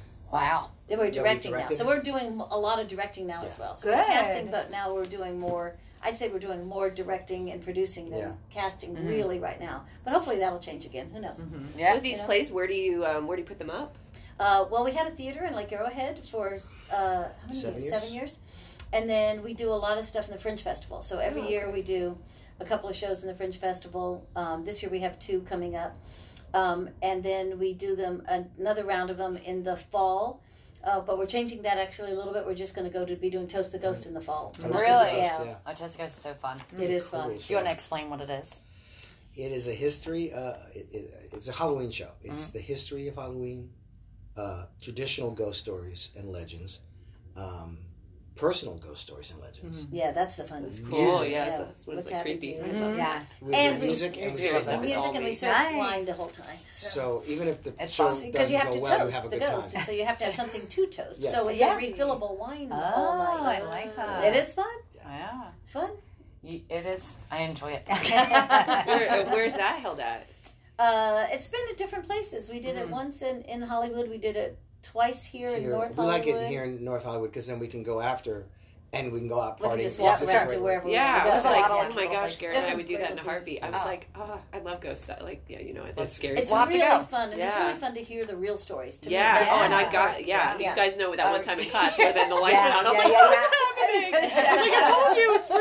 Wow. Then we're Yeah, we directing now. directed. So we're doing a lot of directing now as Yeah. well. So we're Good. casting, but now we're doing more. I'd say we're doing more directing and producing than Yeah. casting Mhm. really right now. But hopefully that'll change again. Who knows? Mm-hmm. Yeah. With these You know? plays, where do you um, where do you put them up? Uh, well, we had a theater in Lake Arrowhead for uh, how many Seven years? years. Seven years. And then we do a lot of stuff in the Fringe Festival. So every Oh, year okay. we do a couple of shows in the Fringe Festival. Um, this year we have two coming up. Um, and then we do them another round of them in the fall. Uh, but we're changing that actually a little bit. We're just going to go to be doing Toast the Ghost in the fall. Toast the Really? Ghost, Yeah. yeah. Oh, Jessica is so fun. It is fun. Cool Do you want to show. explain what it is? It is a history. Uh, it, it, it's a Halloween show. It's Mm-hmm. the history of Halloween, uh, traditional ghost stories and legends, um, personal ghost stories and legends. Yeah, that's the fun. That's Music. cool. Yeah, Yeah. so that's when What's it's like happened creepy. to you? I love Yeah. We And do we- music and we music serve is wine. always Music all and we me. serve Nice. wine the whole time. So. So even if the It's show fun. doesn't Because you have go to well, you toast have a the good ghost, time. and so you have to have something to toast. Yes. So it's Yeah. a refillable wine Oh, all I night. like that. It is fun. Yeah. It's fun. You- It is. I enjoy it. Where, uh, where's that held at? Uh, it's been at different places. We did it Mhm. once in, in Hollywood. We did it twice here, in Here- North we like Hollywood. it here in North Hollywood because then we can go after and we can go out We can partying. just walk It's around great. to wherever we Yeah, want I to was go. There's a like, lot of oh like my little gosh, places. Gary There's and I some would do great that in a heartbeat. I was Oh. like, oh, I love ghosts. That, like, yeah, you know, I love It's- scary It's stuff. We'll have to really go. fun, and Yeah. it's really fun to hear the real stories. To Yeah. me, Oh, and I that's got the- yeah. Yeah. You guys know that Uh, one time in class where then the lights Yeah, went out. I was yeah, like, yeah, oh, yeah. what's happening? Like, I told you, it's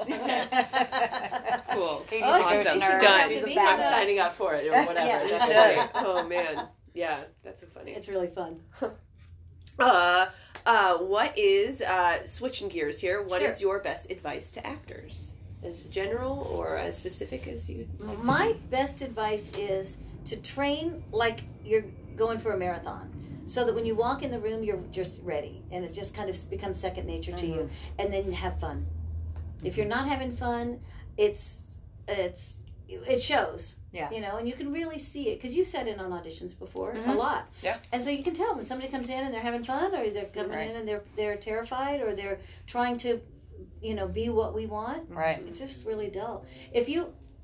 real. Cool. Katie's Oh, a she's- ghost she nerd. should Done. have to be I'm there. signing up for it or whatever. Yeah, you That's should. great. Oh man. Yeah, that's so funny. It's really fun. Uh, uh, what is uh, switching gears here? What is Sure. your best advice to actors, as general or as specific as you? My best advice is to train like you're going for a marathon. So that when you walk in the room, you're just ready, and it just kind of becomes second nature to you. And then have fun. If you're not having fun, it's it's it shows. Yeah. You know, and you can really see it because you've sat in on auditions before a Mhm. lot. Yeah. And so you can tell when somebody comes in and they're having fun, or they're coming Right. in and they're they're terrified, or they're trying to, you know, be what we want. Right. It's just really dull. If you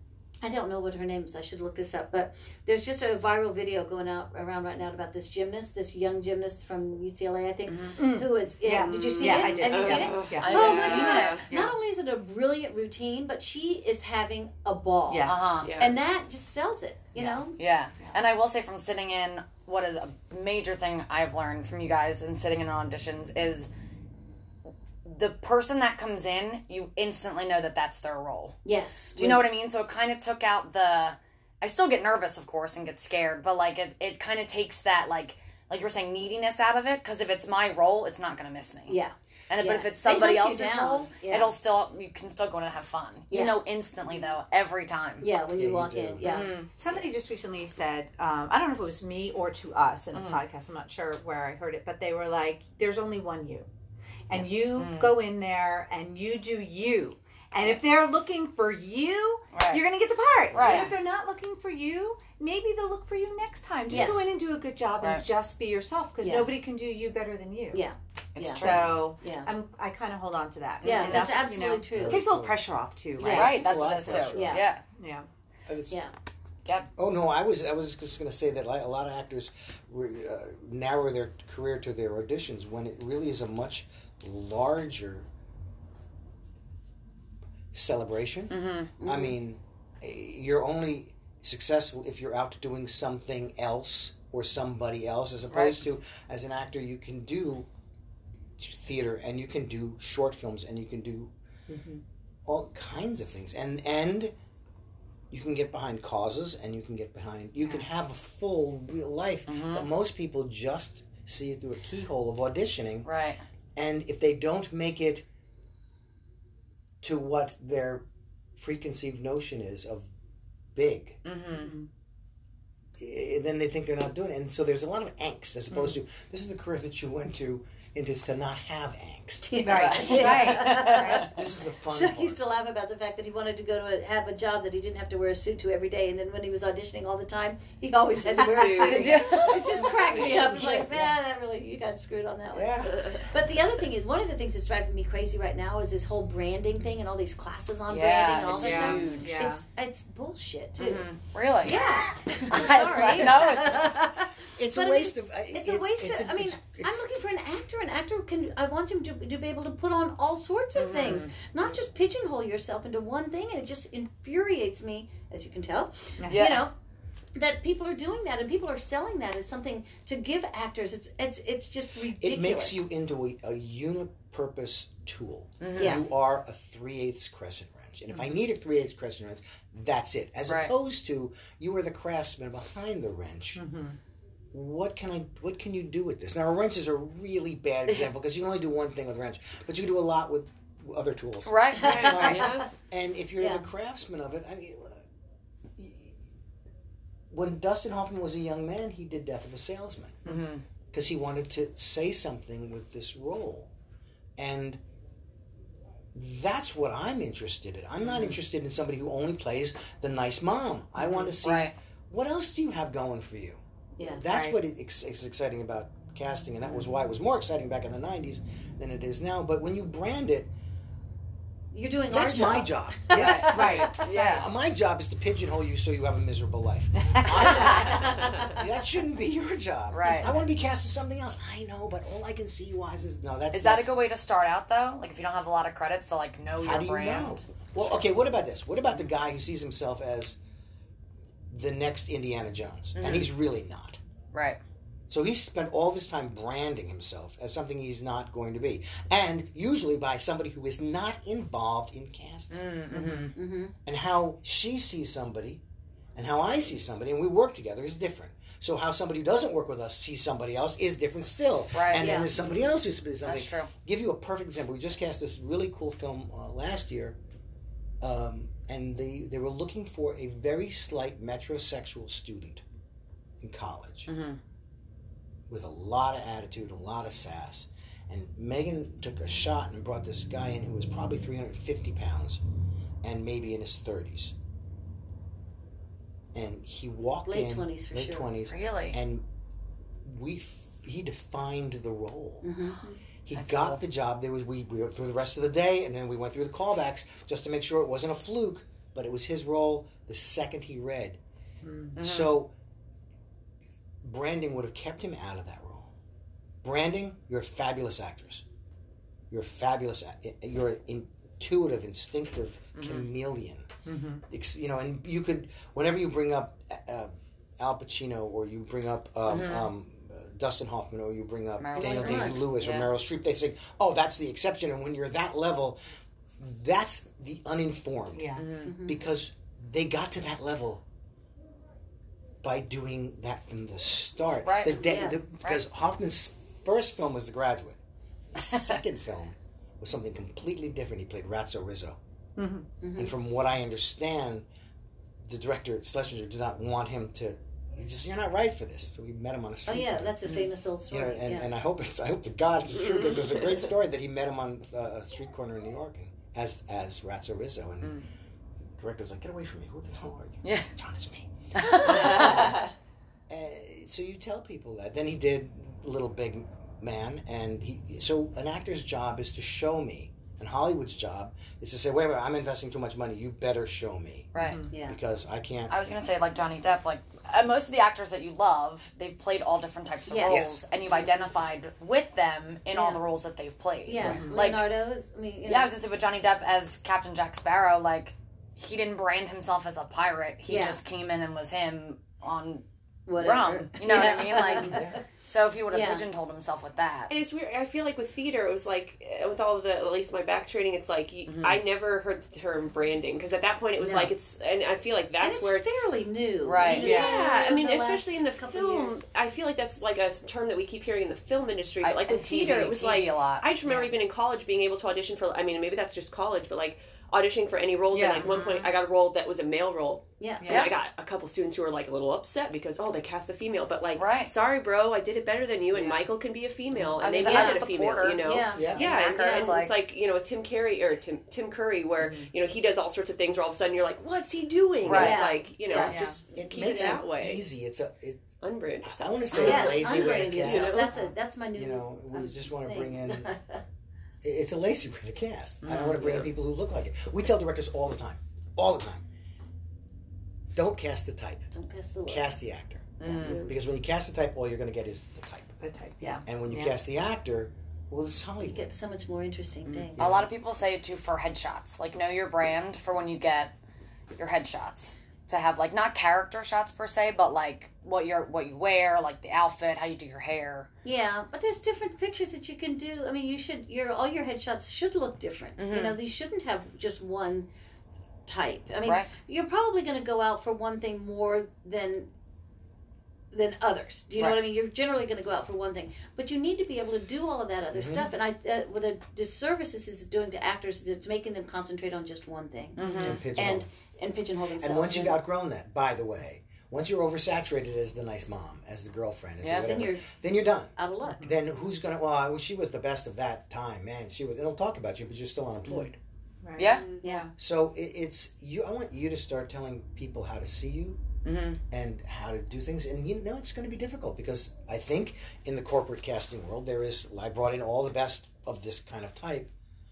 I don't know what her name is. I should look this up. But there's just a viral video going out around right now about this gymnast, this young gymnast from U C L A, I think, Mm-hmm. who is. Yeah. Yeah. Did you see Yeah, it? I did. Have you Oh, seen yeah. it? Yeah. I Oh haven't my seen God! it. Not only is it a brilliant routine, but she is having a ball. Yes. Uh-huh. Yeah. And that just sells it. You Yeah. know. Yeah. And I will say from sitting in, what is a major thing I've learned from you guys and sitting in auditions is the person that comes in, you instantly know that that's their role. Yes. Do you know what I mean? So it kind of took out the, I still get nervous, of course, and get scared, but like it, it kind of takes that, like, like you were saying, neediness out of it, because if it's my role, it's not going to miss me. Yeah. And if, Yeah. but if it's They somebody hunt you else's down. role, Yeah. it'll still, you can still go in and have fun. Yeah. You know instantly, though, every time. Yeah. When Yeah, you you walk do. in. Yeah. Mm-hmm. Somebody just recently said, um, I don't know if it was me or to us in a Mm-hmm. podcast, I'm not sure where I heard it, but they were like, there's only one you. And you Mm. go in there and you do you. And if they're looking for you, Right. you're going to get the part. Right. And if they're not looking for you, maybe they'll look for you next time. Just Yes. go in and do a good job Right. and just be yourself, because Yeah. nobody can do you better than you. Yeah. It's Yeah. true. So Yeah. I'm, I kind of hold on to that. Yeah, And that's you know, absolutely true. It takes a little pressure off too, right? Yeah. Right, It's a that's lot what it of is, pressure. too. Yeah. Yeah. Yeah. And it's- Yeah. Yeah. Oh no, I was I was just going to say that like, a lot of actors re, uh, narrow their career to their auditions when it really is a much larger celebration. Mm-hmm. I mean, eh, you're only successful if you're out doing something else or somebody else, as opposed to as an actor you can do theater and you can do short films and you can do all kinds of things, and and you can get behind causes and you can get behind you can have a full real life, but most people just see it through a keyhole of auditioning, Right. and if they don't make it to what their preconceived notion is of big, Mm-hmm. eh, then they think they're not doing it, and so there's a lot of angst as opposed to this is the career that you went to into to not have angst. Right. Right. Right. This is the fun Chuck part. used to laugh about the fact that he wanted to go to a, have a job that he didn't have to wear a suit to every day, and then when he was auditioning all the time, he always had to wear a suit. Did you? It just cracked me up. It's like, Yeah. man, that really you got screwed on that one. Yeah. But the other thing is, one of the things that's driving me crazy right now is this whole branding thing and all these classes on Yeah, branding and all it's that stuff. huge. Yeah. It's it's bullshit too. Mm-hmm. Really? Yeah. I'm I- sorry. I know, it's- It's But a I waste mean, of. I- It's a waste it's of. a- I mean, it's- it's- I'm looking for an actor. An actor can. I want him to, to be able to put on all sorts of things, not just pigeonhole yourself into one thing. And it just infuriates me, as you can tell. Yeah. You know, that people are doing that and people are selling that as something to give actors. It's it's it's just ridiculous. It makes you into a, a unipurpose tool. Yeah. You are a three eighths crescent wrench, and if I need a three eighths crescent wrench, that's it. As Right. opposed to you are the craftsman behind the wrench. What can I? What can you do with this? Now, a wrench is a really bad example because you can only do one thing with a wrench, but you can do a lot with other tools. Right. Right, yeah. And if you're Yeah. the craftsman of it, I mean, uh, when Dustin Hoffman was a young man, he did Death of a Salesman because he wanted to say something with this role, and that's what I'm interested in. I'm not interested in somebody who only plays the nice mom. I want to see Right. what else do you have going for you. Yeah. That's Right. what it, it's, it's exciting about casting, and that was why it was more exciting back in the nineties than it is now. But when you brand it, You're doing that's our my job. job. Yes. Right. Yeah. Uh, My job is to pigeonhole you so you have a miserable life. I- that shouldn't be your job. Right. I want to be cast as something else. I know, but all I can see wise is no. That's Is that a that's- good way to start out, though? Like, if you don't have a lot of credits, to, like, know How your do you brand? know? Well, okay. What about this? What about the guy who sees himself as the next Indiana Jones, Mm-hmm. and he's really not? Right. So he spent all this time branding himself as something he's not going to be, and usually by somebody who is not involved in casting. Mm-hmm. And how she sees somebody and how I see somebody and we work together is different. So how somebody who doesn't work with us sees somebody else is different still. Right, And yeah. then there's somebody else who sees something. That's true. Give you a perfect example. We just cast this really cool film uh, last year, um, and they, they were looking for a very slight metrosexual student in college Mm-hmm. with a lot of attitude, a lot of sass. And Megan took a shot and brought this guy in who was probably three hundred fifty pounds and maybe in his thirties. And he walked Late in, 20s for late sure. twenties, Really? and we f- he defined the role. Mm-hmm. He That's got cool. the job. There was we, we went through the rest of the day, and then we went through the callbacks just to make sure it wasn't a fluke. but it was his role the second he read. Mhm. So branding would have kept him out of that role. Branding, you're a fabulous actress. You're a fabulous. You're an intuitive, instinctive Mhm. chameleon. Mm-hmm. Ex- You know, and you could whenever you bring up uh, Al Pacino or you bring up um, Mhm. um, uh, Dustin Hoffman or you bring up Meryl Daniel Streep. Day Lewis Yeah. or Meryl Streep, they say, "Oh, that's the exception." And when you're that level, that's the uninformed Yeah. Mhm. because they got to that level by doing that from the start. Right. The day, Yeah. the, because Hoffman's first film was The Graduate. The second film was something completely different. He played Ratso Rizzo. Mm-hmm. And from what I understand, the director, Schlesinger, did not want him to. He just, you're not right for this. So we met him on a Oh street. yeah, corner. that's a famous old You story. know, and, yeah. and I hope it's I hope to God it's true because it's a great story that he met him on uh, a street corner in New York and as as Ratso Rizzo and Mm. the director was like, "Get away from me! Who the hell are you?" Yeah. John, it's me. Uh, so you tell people that. Then he did Little Big Man, and he. So an actor's job is to show me, and Hollywood's job is to say, "Wait, wait, I'm investing too much money. You better show me Right. yeah. because I can't." I was gonna say like Johnny Depp, like uh, most of the actors that you love, they've played all different types of Yes. roles, Yes. and you've identified with them in all Yeah. the roles that they've played. Yeah, Right. Like- Leonardo is. I mean, you know, Yeah, I was gonna say with Johnny Depp as Captain Jack Sparrow, like he didn't brand himself as a pirate. He Yeah. just came in and was him on whatever. rum. You know what I mean? Like, Yeah. so if he would have Yeah. pigeonholed himself with that, And it's weird. I feel like with theater, it was like uh, with all of the at least my back training, it's like you, Mhm. I never heard the term branding because at that point it was No. like it's, and I feel like and that's it's where it's. fairly new, Right. It's Yeah, fairly I new mean, the last especially in the couple film, years. I feel like that's like a term that we keep hearing in the film industry. But I- like and with T V, theater, it was T V like a lot. I just remember Yeah. even in college being able to audition for. I mean, maybe that's just college, but like auditioning for any roles. Yeah. And like one point, I got a role that was a male role. Yeah. And I got a couple students who were like a little upset because oh they cast a female, but like Right. sorry bro, I did it better than you, and Yeah. Michael can be a female, I and they was made gonna say, I it a was the female, porter. you know. Yeah. Yeah. Yeah, and, Macker, and it's like- it's like you know Tim Curry or Tim Tim Curry, where Mhm. you know he does all sorts of things. Where all of a sudden you're like, what's he doing? Right. And it's Yeah. like you know Yeah. just It keep makes it it that way. easy. It's a. It, Unbrand. I want to say Yes, a lazy way unbranded to yourself. cast. That's a that's my new. You know, we um, just want to thing. bring in. It's a lazy way to cast. I don't Mhm. want to bring in Yeah. people who look like it. We tell directors all the time, all the time. Don't cast the type. Don't pass the look. Cast the actor. Mm. Because when you cast the type, all you're going to get is the type. The type. Yeah. And when you Yeah. cast the actor, well, it's You Hollywood. get so much more interesting Mm. things. a lot of people say it too for headshots. Like know your brand for when you get your headshots. To have like not character shots per se, but like what you're what you wear, like the outfit, how you do your hair. Yeah, but there's different pictures that you can do. I mean, you should your all your headshots should look different. You Mhm. know, these shouldn't have just one type. I mean, Right. you're probably going to go out for one thing more than than others. Do you know Right. what I mean? You're generally going to go out for one thing, but you need to be able to do all of that other Mhm. stuff. And I, uh, what a disservice this is doing to actors is it's making them concentrate on just one thing Mm-hmm. And pigeonhole. and and pigeonhole themselves. And once you've And outgrown that, by the way, once you're oversaturated as the nice mom, as the girlfriend, as Yeah, the then whatever, you're- then you're done. out of luck. Then who's gonna? Well, I- she was the best of that time, man. She was. They'll talk about you, but you're still unemployed. Right. Yeah. Yeah. So it, it's you. I want you to start telling people how to see you Mm-hmm. and how to do things. And you know it's going to be difficult because I think in the corporate casting world there is. I brought in all the best of this kind of type,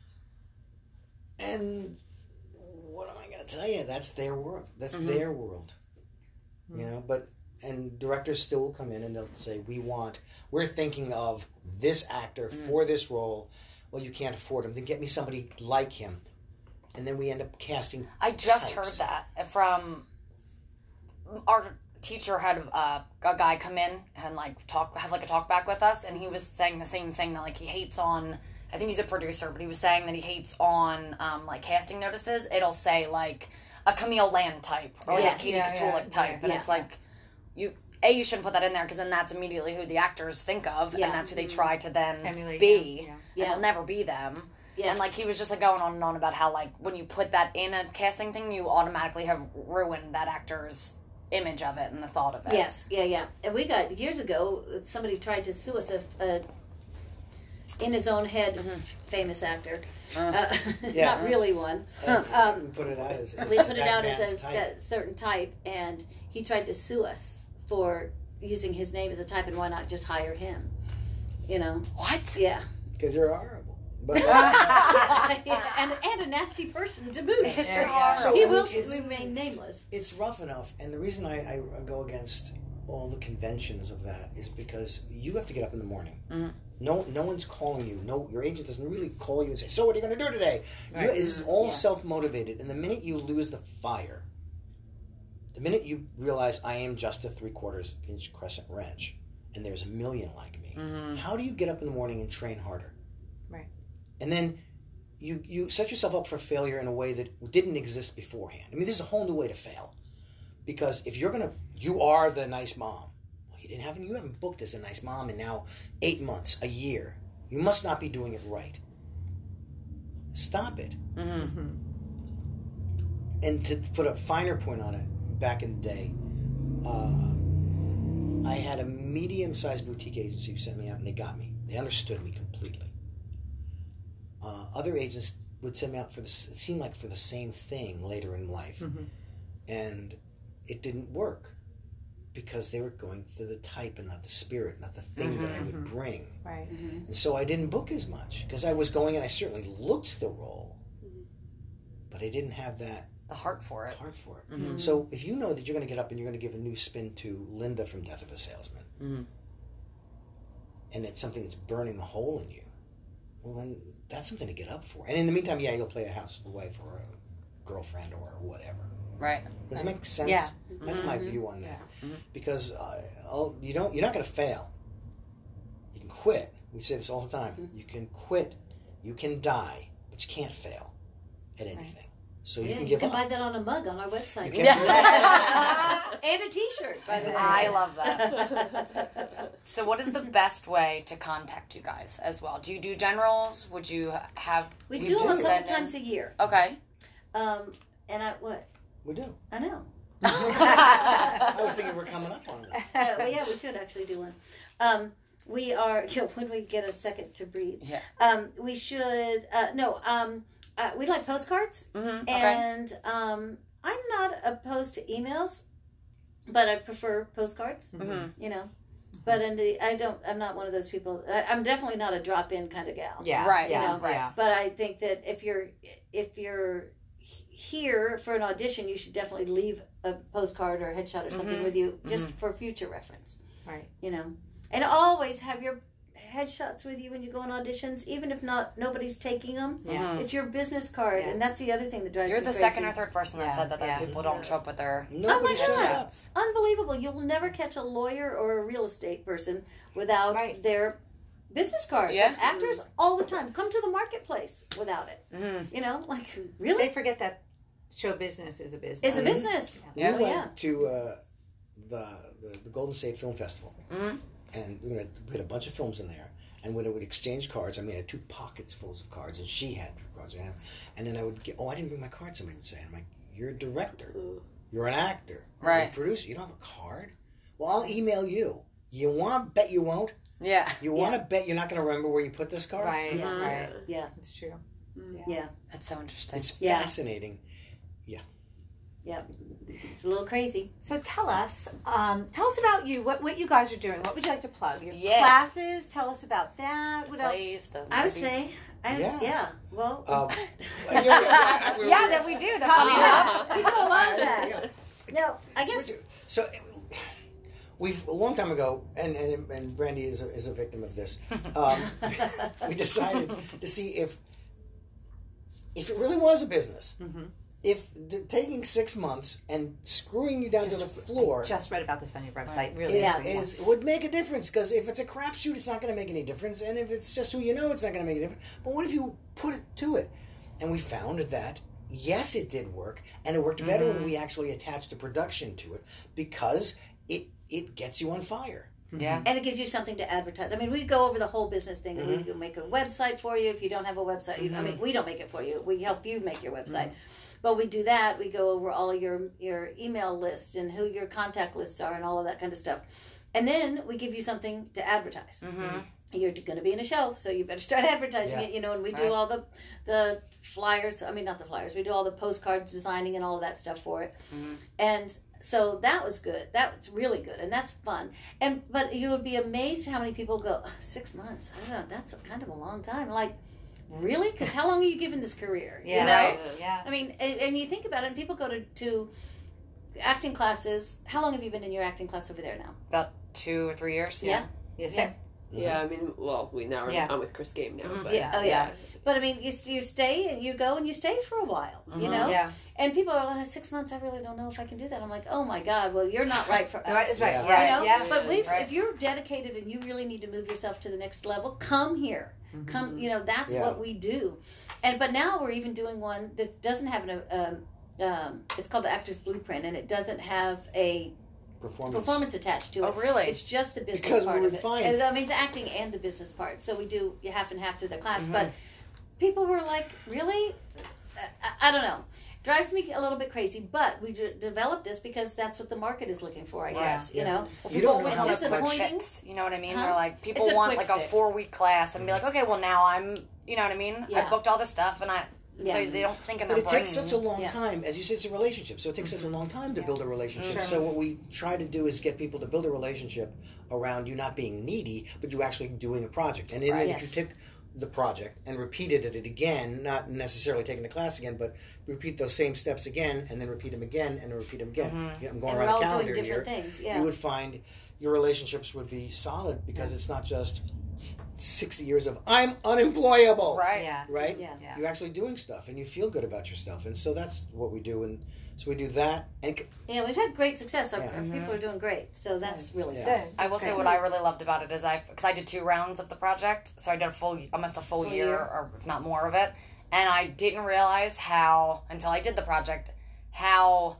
and what am I going to tell you? That's their world. That's Mhm. their world. You know, but and directors still will come in and they'll say, "We want. We're thinking of this actor Mm. for this role. Well, you can't afford him. Then get me somebody like him." And then we end up casting. I just types. heard that from our teacher had uh, a guy come in and like talk have like a talk back with us, and he was saying the same thing that like he hates on. I think he's a producer, but he was saying that he hates on um, like casting notices. It'll say like a Camille Land type or like Yes. a Katie Yeah, yeah, Katulik type, and yeah. it's like you. A, you shouldn't put that in there because then that's immediately who the actors think of, Yeah. and that's who they try to then Emulate, be. yeah, Yeah. And it'll never be them. Yes. And like he was just like going on and on about how like when you put that in a casting thing, you automatically have ruined that actor's image of it and the thought of it. Yes, yeah, yeah. And we got years ago. Somebody tried to sue us. A, a in his own head, Mhm. famous actor. Uh. Uh, Yeah. Not really one. And Um, we put it out as, as We put it that out as man's a type. that certain type, and he tried to sue us for using his name as a type, and why not just hire him? You know? What? Yeah. Because you're horrible. But Yeah, and and a nasty person to boot. So, He I mean, will it's- remain nameless. it's rough enough, and the reason I, I go against all the conventions of that is because you have to get up in the morning. Mhm. No, no one's calling you. No, your agent doesn't really call you and say, "So, what are you going to do today?" You, Right. it's all Yeah. self-motivated, and the minute you lose the fire, the minute you realize I am just a three-quarters inch crescent wrench, and there's a million like me, Mhm. how do you get up in the morning and train harder? Right. And then you you set yourself up for failure in a way that didn't exist beforehand. I mean, this is a whole new way to fail, because if you're gonna, you are the nice mom. Well, you didn't have, you haven't booked as a nice mom in now eight months, a year. You must not be doing it right. Stop it. Mhm. And to put a finer point on it, back in the day, uh, I had a medium-sized boutique agency who sent me out, and they got me. They understood me completely. Uh, other agents would send me out for this. It seemed like for the same thing later in life, Mhm. and it didn't work because they were going for the type and not the spirit, not the thing that I would bring. Right. And so I didn't book as much because I was going, and I certainly looked the role, but I didn't have that The heart for it. heart for it. Mhm. So if you know that you're going to get up and you're going to give a new spin to Linda from Death of a Salesman, Mhm. and it's something that's burning the hole in you, well, then that's something to get up for. And in the meantime, yeah, you'll play a house wife or a girlfriend or whatever. Right. Does it make sense? Yeah. That's my view on that. Mhm. Because uh, I'll, you don't, you're not going to fail. You can quit. We say this all the time. You can quit. You can die, but you can't fail at anything. So you Yeah, can you give can up. buy that on a mug on our website. You can do that. And a T-shirt, by the way. I love that. So, what is the best way to contact you guys as well? Do you do generals? Would you have? We you do them a send couple in- times a year. Okay. Um, and I what? We do. I know. I was thinking we're coming up on it. Uh, well, yeah, we should actually do one. Um, we are, you know, when we get a second to breathe. Yeah. Um, we should, uh, no, um, uh, we like postcards. Mm-hmm. Okay. And um, I'm not opposed to emails, but I prefer postcards, Mm-hmm. you know. But in the, I don't, I'm not one of those people. I, I'm definitely not a drop-in kind of gal. Yeah. Right, Yeah. you know, right. Yeah. But I think that if you're, if you're here for an audition, you should definitely leave a postcard or a headshot or something Mhm. with you just for future reference. Right. You know, and always have your headshots with you when you go on auditions, even if not nobody's taking them. Yeah. Mhm. It's your business card, Yeah. and that's the other thing that drives You're me the crazy. second or third person that Yeah, said that, that yeah. people don't show up with their. Nobody God. shows up. Unbelievable! You'll never catch a lawyer or a real estate person without Right. their business card. Yeah. Actors all the time come to the marketplace without it. Mm-hmm. You know, like They really, forget that show business is a business. it's a business. Yeah. We Oh, went yeah. to uh, the, the the Golden State Film Festival, Mm-hmm. and we had, we had a bunch of films in there. And when it would exchange cards, I mean, I had two pockets full of cards, and she had cards. And and then I would get, oh, I didn't bring my card. Somebody would say, and I'm like, you're a director, you're an actor, you're Right. a producer. You don't have a card. Well, I'll email you. You want? Bet you won't. Yeah. You want to bet you're not going to remember where you put this card? Right. Yeah. Right. Yeah, It's true. yeah, That's so interesting. It's Yeah. fascinating. yeah. It's a little crazy. So tell us, um, tell us about you. What what you guys are doing? What would you like to plug? Your Yeah. classes. Tell us about that. What else? Plays, the I would movies. say, I, Yeah. yeah. Well, Um, yeah, yeah, yeah, we're- Yeah, we're- that we do. That funny yeah. enough. we do a lot of that. Yeah. No, I guess Switch it. So we've a long time ago, and and, and Brandy is a, is a victim of this. Um, we decided to see if if it really was a business. Mhm. If d- taking six months and screwing you down Just- to the floor Just read about this on your website. Really. is, Yeah. is would make a difference, because if it's a crapshoot, it's not going to make any difference, and if it's just who you know, it's not going to make a difference. But what if you put it to it? And we found that yes, it did work, and it worked better when we actually attached a production to it, because it it gets you on fire. Yeah. and it gives you something to advertise. I mean, we go over the whole business thing. and We can make a website for you if you don't have a website. You, I mean, we don't make it for you. We help you make your website. But we do that. We go over all of your your email list and who your contact lists are and all of that kind of stuff. And then we give you something to advertise. Mm-hmm. You're going to be in a show, so you better start advertising Yeah. it. You know, and we do Right. all the the flyers. I mean, not the flyers. We do all the postcards designing and all of that stuff for it. Mhm. And so that was good. That was really good, and that's fun. And but you would be amazed how many people go six months. I don't know. That's a, kind of a long time. Like, really? Because how long are you given this career? Yeah. You know? Right. Yeah. I mean, and, and you think about it, and people go to, to acting classes. How long have you been in your acting class over there now? About two or three years. Yeah. You Yeah. think? Yeah, I mean, well, we now are Yeah. I'm with Chris Game now, Mhm. but Yeah. Oh, yeah. But I mean, you, you stay and you go and you stay for a while, you Mhm. know? Yeah. And people are like, six months, I really don't know if I can do that. I'm like, oh my God, well, you're not right for us. Right, that's right. Yeah. You Right. know? Yeah. But we've, Right. if you're dedicated and you really need to move yourself to the next level, come here. Come, you know, that's Yeah. what we do. And but now we're even doing one that doesn't have an um, um, it's called the Actor's Blueprint, and it doesn't have a Performance. performance attached to it. Oh, really? It's just the business Because we part would of it. find- And, I mean, the acting and the business part. So we do half and half through the class. Mhm. But people were like, really? I, I don't know. Drives me a little bit crazy, but we d- developed this because that's what the market is looking for, I Yeah. guess. You Yeah. know, Well, You people don't know always how want a much- quick Disappointing. fix. You know what I mean? Huh? They're like, people It's a want quick like a fix. four week class and be like, okay, well now I'm, you know what I mean? Yeah. I booked all this stuff and I, Yeah. so they don't think in But their it brain. takes such a long Yeah. time. As you said, it's a relationship. So it takes such a long time to Yeah. build a relationship. Sure. So what we try to do is get people to build a relationship around you not being needy, but you actually doing a project. And then Right. if Yes. you take the project and repeated it again, not necessarily taking the class again, but repeat those same steps again, and then repeat them again, and then repeat them again. Mhm. Yeah, I'm going and we're around all the doing calendar different here. things. Yeah. You would find your relationships would be solid because it's not just sixty years of I'm unemployable. Right. Yeah. Right? Yeah. Yeah. You're actually doing stuff and you feel good about yourself. And so that's what we do. And so we do that. And c- Yeah, we've had great success. Our, Yeah. our people are doing great. So that's really Yeah. good. Good. I will say Great. what I really loved about it is I, because I did two rounds of the project, so I did a full, almost a full, Full year, year. or if not more of it, and I didn't realize how, until I did the project, how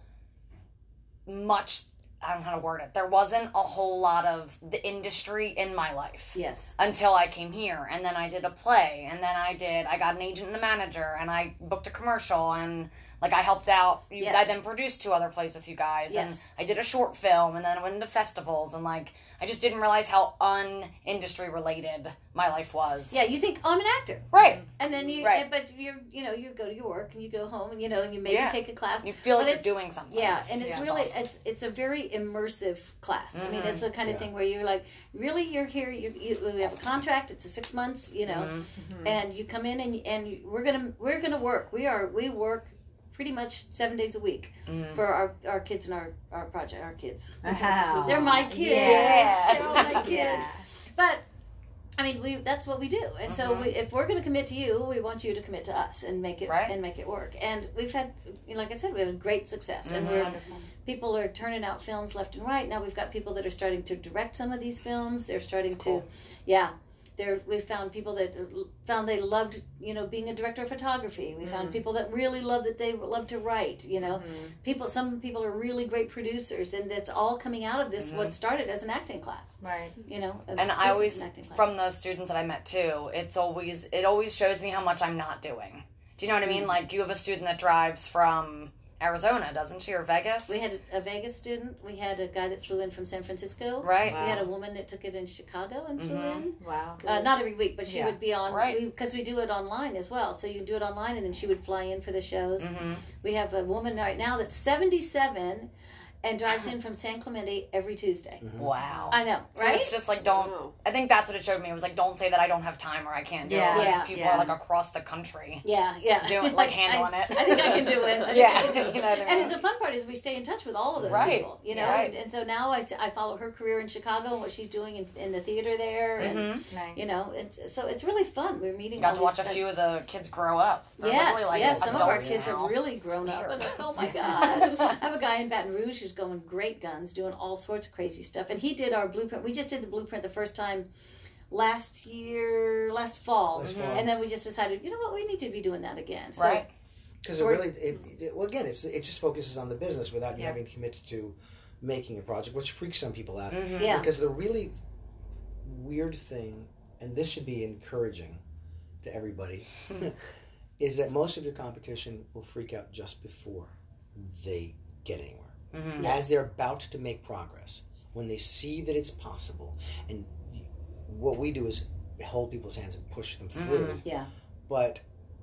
much, I don't know how to word it, there wasn't a whole lot of the industry in my life. Yes. Until I came here, and then I did a play, and then I did, I got an agent and a manager, and I booked a commercial, and like I helped out. You, Yes. I then produced two other plays with you guys, Yes. and I did a short film, and then I went into festivals, and like I just didn't realize how un-industry related my life was. Yeah, you think, oh, I'm an actor. Right. And then you, Right. but you're, you know, you go to your work and you go home and, you know, and you maybe Yeah. take a class. You feel But like it's- you're doing something. Yeah, and it's Yeah. really It's awesome. it's it's a very immersive class. I mean, Mhm. it's the kind of Yeah. thing where you're like, really, you're here. You, you we have a contract. It's a six months, you know, Mhm. and you come in and and we're gonna we're gonna work. We are we work pretty much seven days a week Mhm. for our, our kids and our our project our kids. Wow. They're my kids. Yeah. They're all my kids. Yeah. But I mean, we that's what we do, and so Mhm. we, if we're going to commit to you, we want you to commit to us and make it Right. and make it work. And we've had, you know, like I said, we have great success, and Mhm. we're Wonderful. people are turning out films left and right. Now we've got people that are starting to direct some of these films. They're starting That's to, cool. yeah. There, we found people that found they loved, you know, being a director of photography. We found Mhm. people that really loved that they love to write. You know, Mhm. people. Some people are really great producers, and that's all coming out of this. Mhm. What started as an acting class, Right. you know. a And I business always, and acting class. from the students that I met too, it's always, it always shows me how much I'm not doing. Do you know what I mean? Mm. Like, you have a student that drives from Arizona, doesn't she, or Vegas? We had a, a Vegas student. We had a guy that flew in from San Francisco. Right. Wow. We had a woman that took it in Chicago and flew Mhm. in. Wow. Uh, not every week, but she Yeah. would be on Right. because we, we do it online as well. So you can do it online, and then she would fly in for the shows. Mhm. We have a woman right now that's seventy-seven and drives in from San Clemente every Tuesday. Wow. I know, So right? it's just like, don't, Wow. I think that's what it showed me. It was like, don't say that I don't have time or I can't do Yeah. it. Because Yeah. people Yeah. are like across the country. Yeah, yeah. Doing- like, handling I, it. I think I can do it. I think Yeah. I can do it. You know what I And mean? it's the fun part is we stay in touch with all of those Right. people, you know. Yeah. Right. And, and so now I, s- I follow her career in Chicago and what she's doing in, in the theater there, and Mhm. Right. you know, it's so it's really fun. We're meeting. Got all to watch a these, few of the kids grow up. They're Yes, literally, like, yes. Some of our adults kids now. have really grown up. Weird. And like, oh my god! I have a guy in Baton Rouge who's going great guns, doing all sorts of crazy stuff. And he did our blueprint. We just did the blueprint the first time last year, last fall, Last fall. and then we just decided, you know what, we need to be doing that again. So, Right. Because it Or- really, it, it, well, again, it's, it just focuses on the business without you Yeah. having to commit to making a project, which freaks some people out. Mhm. Yeah. Because the really weird thing, and this should be encouraging to everybody, is that most of your competition will freak out just before they get anywhere. Mhm. As they're about to make progress, when they see that it's possible, and what we do is hold people's hands and push them through. Mhm. Yeah. But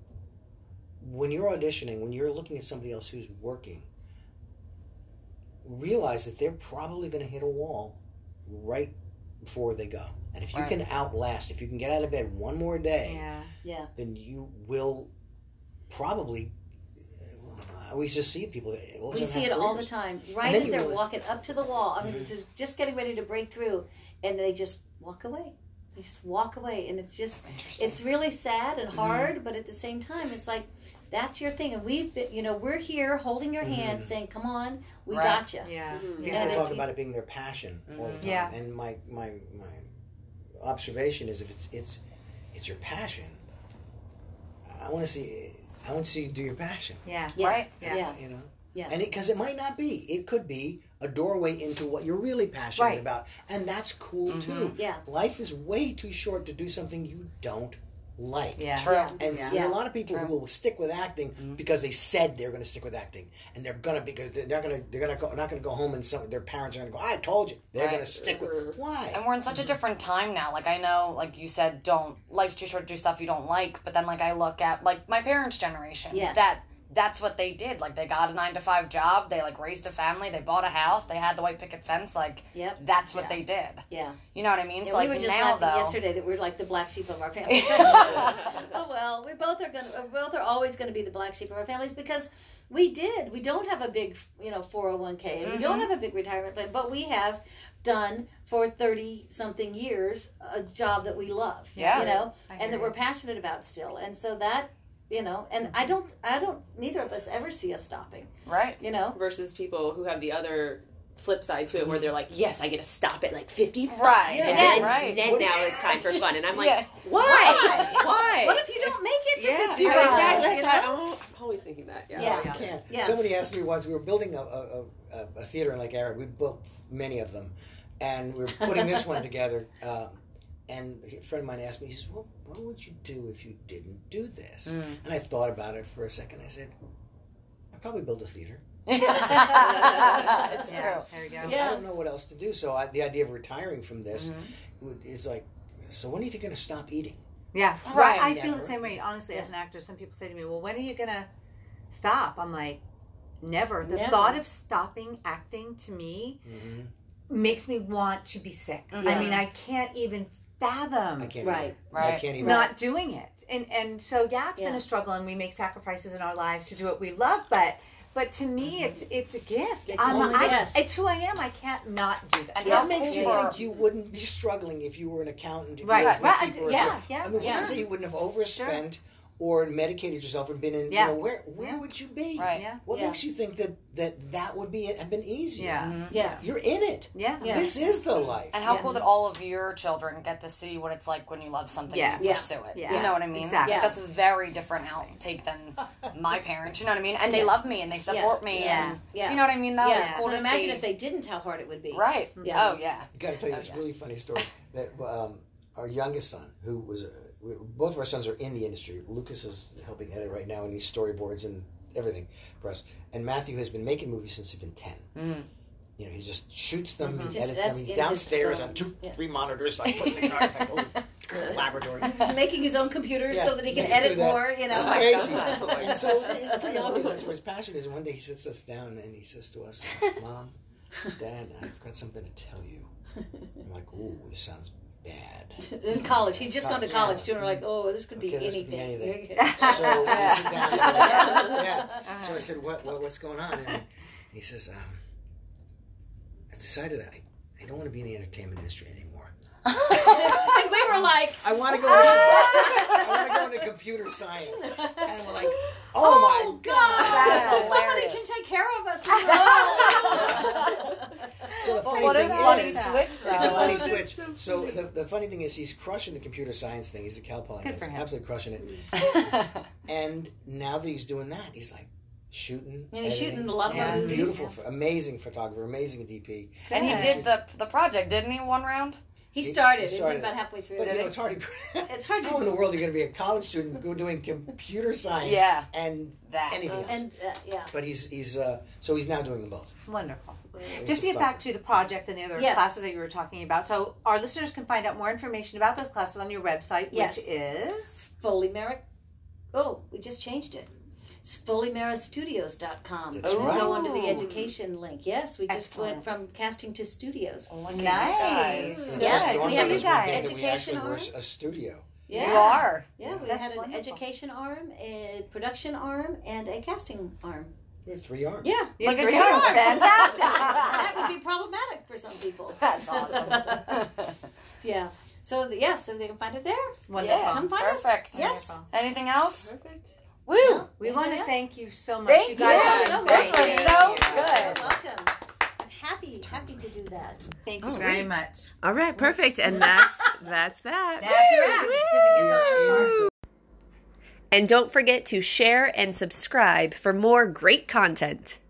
when you're auditioning, when you're looking at somebody else who's working, realize that they're probably going to hit a wall right before they go. And if you Right. can outlast, if you can get out of bed one more day, Yeah. Yeah. then you will probably. uh, We just see people. all We time see have it all the careers. time. Right then as you they're realize- walking up to the wall. I mean, Mhm. just, just getting ready to break through, and they just walk away. They just walk away, and it's just, Interesting. it's really sad and hard, but at the same time, it's like, that's your thing. And we've been, you know, we're here holding your hand, Mhm. saying, come on, we Right. got you. Yeah. Mhm. People Yeah. And talk if you- about it being their passion all the Mhm. time. Yeah. And my, my my observation is if it's it's it's your passion, I want to see I want to see you do your passion. Yeah. Yeah. Right? Yeah. Yeah. You know. Yeah. And because it, might not be, it could be a doorway into what you're really passionate Right. about, and that's cool Mhm. too. Yeah. Life is way too short to do something you don't like. Yeah. True. Yeah. And Yeah. see, a lot of people True. who will stick with acting Mhm. because they said they're going to stick with acting, and they're going to because they're not going to they're going to go not going to go home and some their parents are going to go. I told you. They're Right. going to stick with why. And we're in such a different time now. Like, I know, like you said, don't, life's too short to do stuff you don't like. But then, like, I look at, like, my parents' generation. Yes. That, that's what they did. Like, they got a nine to five job. They, like, raised a family. They bought a house. They had the white picket fence. Like, Yep. that's what Yeah. they did. Yeah. You know what I mean? Yeah, so, like, we were just now, laughing though. yesterday that we're like the black sheep of our families. Oh well, we both are gonna, we both are always going to be the black sheep of our families because we did. We don't have a big, you know, four oh one k, and we don't Mhm. have a big retirement plan, but we have done for thirty something years a job that we love. Yeah. you know, I and that hear we're you. passionate about still, and so that. You know, and I don't, I don't, neither of us ever see us stopping. Right. You know, Versus people who have the other flip side to it where they're like, yes, I get to stop at like fifty. Right. And Yes. then, Right. then What- now it's time for fun. And I'm like, Yeah. why? Why? what if you don't make it to Yeah, fifty-five? exactly. You That's know? why I'm, I'm always thinking that. Yeah. Yeah. You can't. Yeah. Somebody asked me once. We were building a, a, a, a theater in Lake Arrowhead. We built many of them, and we were putting this one together. Um, and a friend of mine asked me, he says, "What, what would you do if you didn't do this?" Mm. And I thought about it for a second. I said, "I'd probably build a theater. it's Yeah. true. There you go. Because Yeah. I don't know what else to do." So I, the idea of retiring from this Mhm. would is like, so when are you going to stop eating? Yeah. Right. I feel Never. the same way. Honestly, Yeah. as an actor, some people say to me, "Well, when are you gonna stop?" I'm like, "Never." The Never. thought of stopping acting to me Mm-hmm. makes me want to be sick. Mhm. I mean, I can't even fathom I can't. Right. Either. I Right. can't even. not doing it. And and so yeah, it's been Yeah. a struggle, and we make sacrifices in our lives to do what we love. But but to me, it's it's a gift. It's Um, only- I, yes. It's who I am. I can't not do that. And What how makes cool you for- think you wouldn't be struggling if you were an accountant? If Right, you were a right, bookkeeper, if yeah, you- yeah, I mean, yeah. what's to say you wouldn't have overspent or medicated yourself and been in? Yeah. You know, where where Yeah. would you be? Right. Yeah. What Yeah. makes you think that that that would be have been easier? Yeah. Mhm. Yeah. You're in it. Yeah. Yeah. This is the life. And how Yeah. cool that all of your children get to see what it's like when you love something Yeah. and you Yeah. pursue it. Yeah. You know what I mean? Exactly. Like, that's a very different outtake than my parents. You know what I mean? And they Yeah. love me and they support me. Yeah. And, Yeah. Do you know what I mean? Though Yeah. it's cool So to imagine see. if they didn't, how hard it would be. Right. Yeah. Oh yeah. I got to tell you Oh, this yeah. really funny story. That um, our youngest son, who was, uh, we, both of our sons are in the industry. Lucas is helping edit right now, and he's storyboards and everything for us. And Matthew has been making movies since he's been ten. Mm. You know, he just shoots them, Just- he edits that's them. He's in his downstairs on bones. two, Yeah. three monitors. I put the cards like oh, laboratory. Making his own computers Yeah, so that he can he can do edit that. more, you know. It's Oh my crazy. God. Oh my And so it's pretty obvious that's where his passion is. And one day he sits us down and he says to us, "Mom, Dad, I've got something to tell you." I'm like, "Ooh, this sounds bad." In college. He's just gone to College, college too, and we're like, oh, this could be Okay, this could be anything. So we sit down. And we're like, yeah. So I said, "What? what what's going on?" And he says, um, "I've decided I, I don't want to be in the entertainment industry anymore. And we were like, I want to go. Into, I want to go into computer science." And we're like, "Oh, oh, my God, That's somebody hilarious. can take care of us. So the funny what a thing funny is, switch, it's a though. funny That's switch. so So the, the funny thing is, he's crushing the computer science thing. He's a Cal Poly guy. Good for He's him. absolutely crushing it. And now that he's doing that, he's like shooting. And he's editing. shooting a lot of He's his a movies. beautiful, amazing photographer, amazing D P. And he Good. did the the project, didn't he? One round. He started. He He started. about halfway through. But you know, it's hard to. It's hard to- How in the world are you going to be a college student go doing computer science? Yeah. And That. anything else? and uh, yeah. But he's he's uh, so he's now doing them both. Wonderful. It's Just to get fun. back to the project and the other Yeah. classes that you were talking about. So our listeners can find out more information about those classes on your website, Yes. which is Foley Merrick. Oh, we just changed it. It's fully mara studios dot com. That's You right. Go under the education link. Yes, we just Excellent. went from casting to studios. Look at you Nice. guys. It Yeah, just we dawned have on you us one guys. day that we Education actually were arm. a studio. Yeah. You are. Yeah, we That's had an wonderful. education arm, a production arm, and a casting arm. We have three arms. Yeah. You Look have at three you. arms. Fantastic. That would be problematic for some people. That's awesome. Yeah. So, yeah, so they can find it there. Wonderful. Yeah. Come find us. Perfect. Yes. Wonderful. Anything else? Perfect. Woo! No. We want to Anything thank you so much. Thank you guys you. are This great. was so You're good. welcome. I'm happy, happy to do that. Thanks All very right. much. All right, perfect. And that's that's that. That's a wrap. Did we get the last part? And don't forget to share and subscribe for more great content.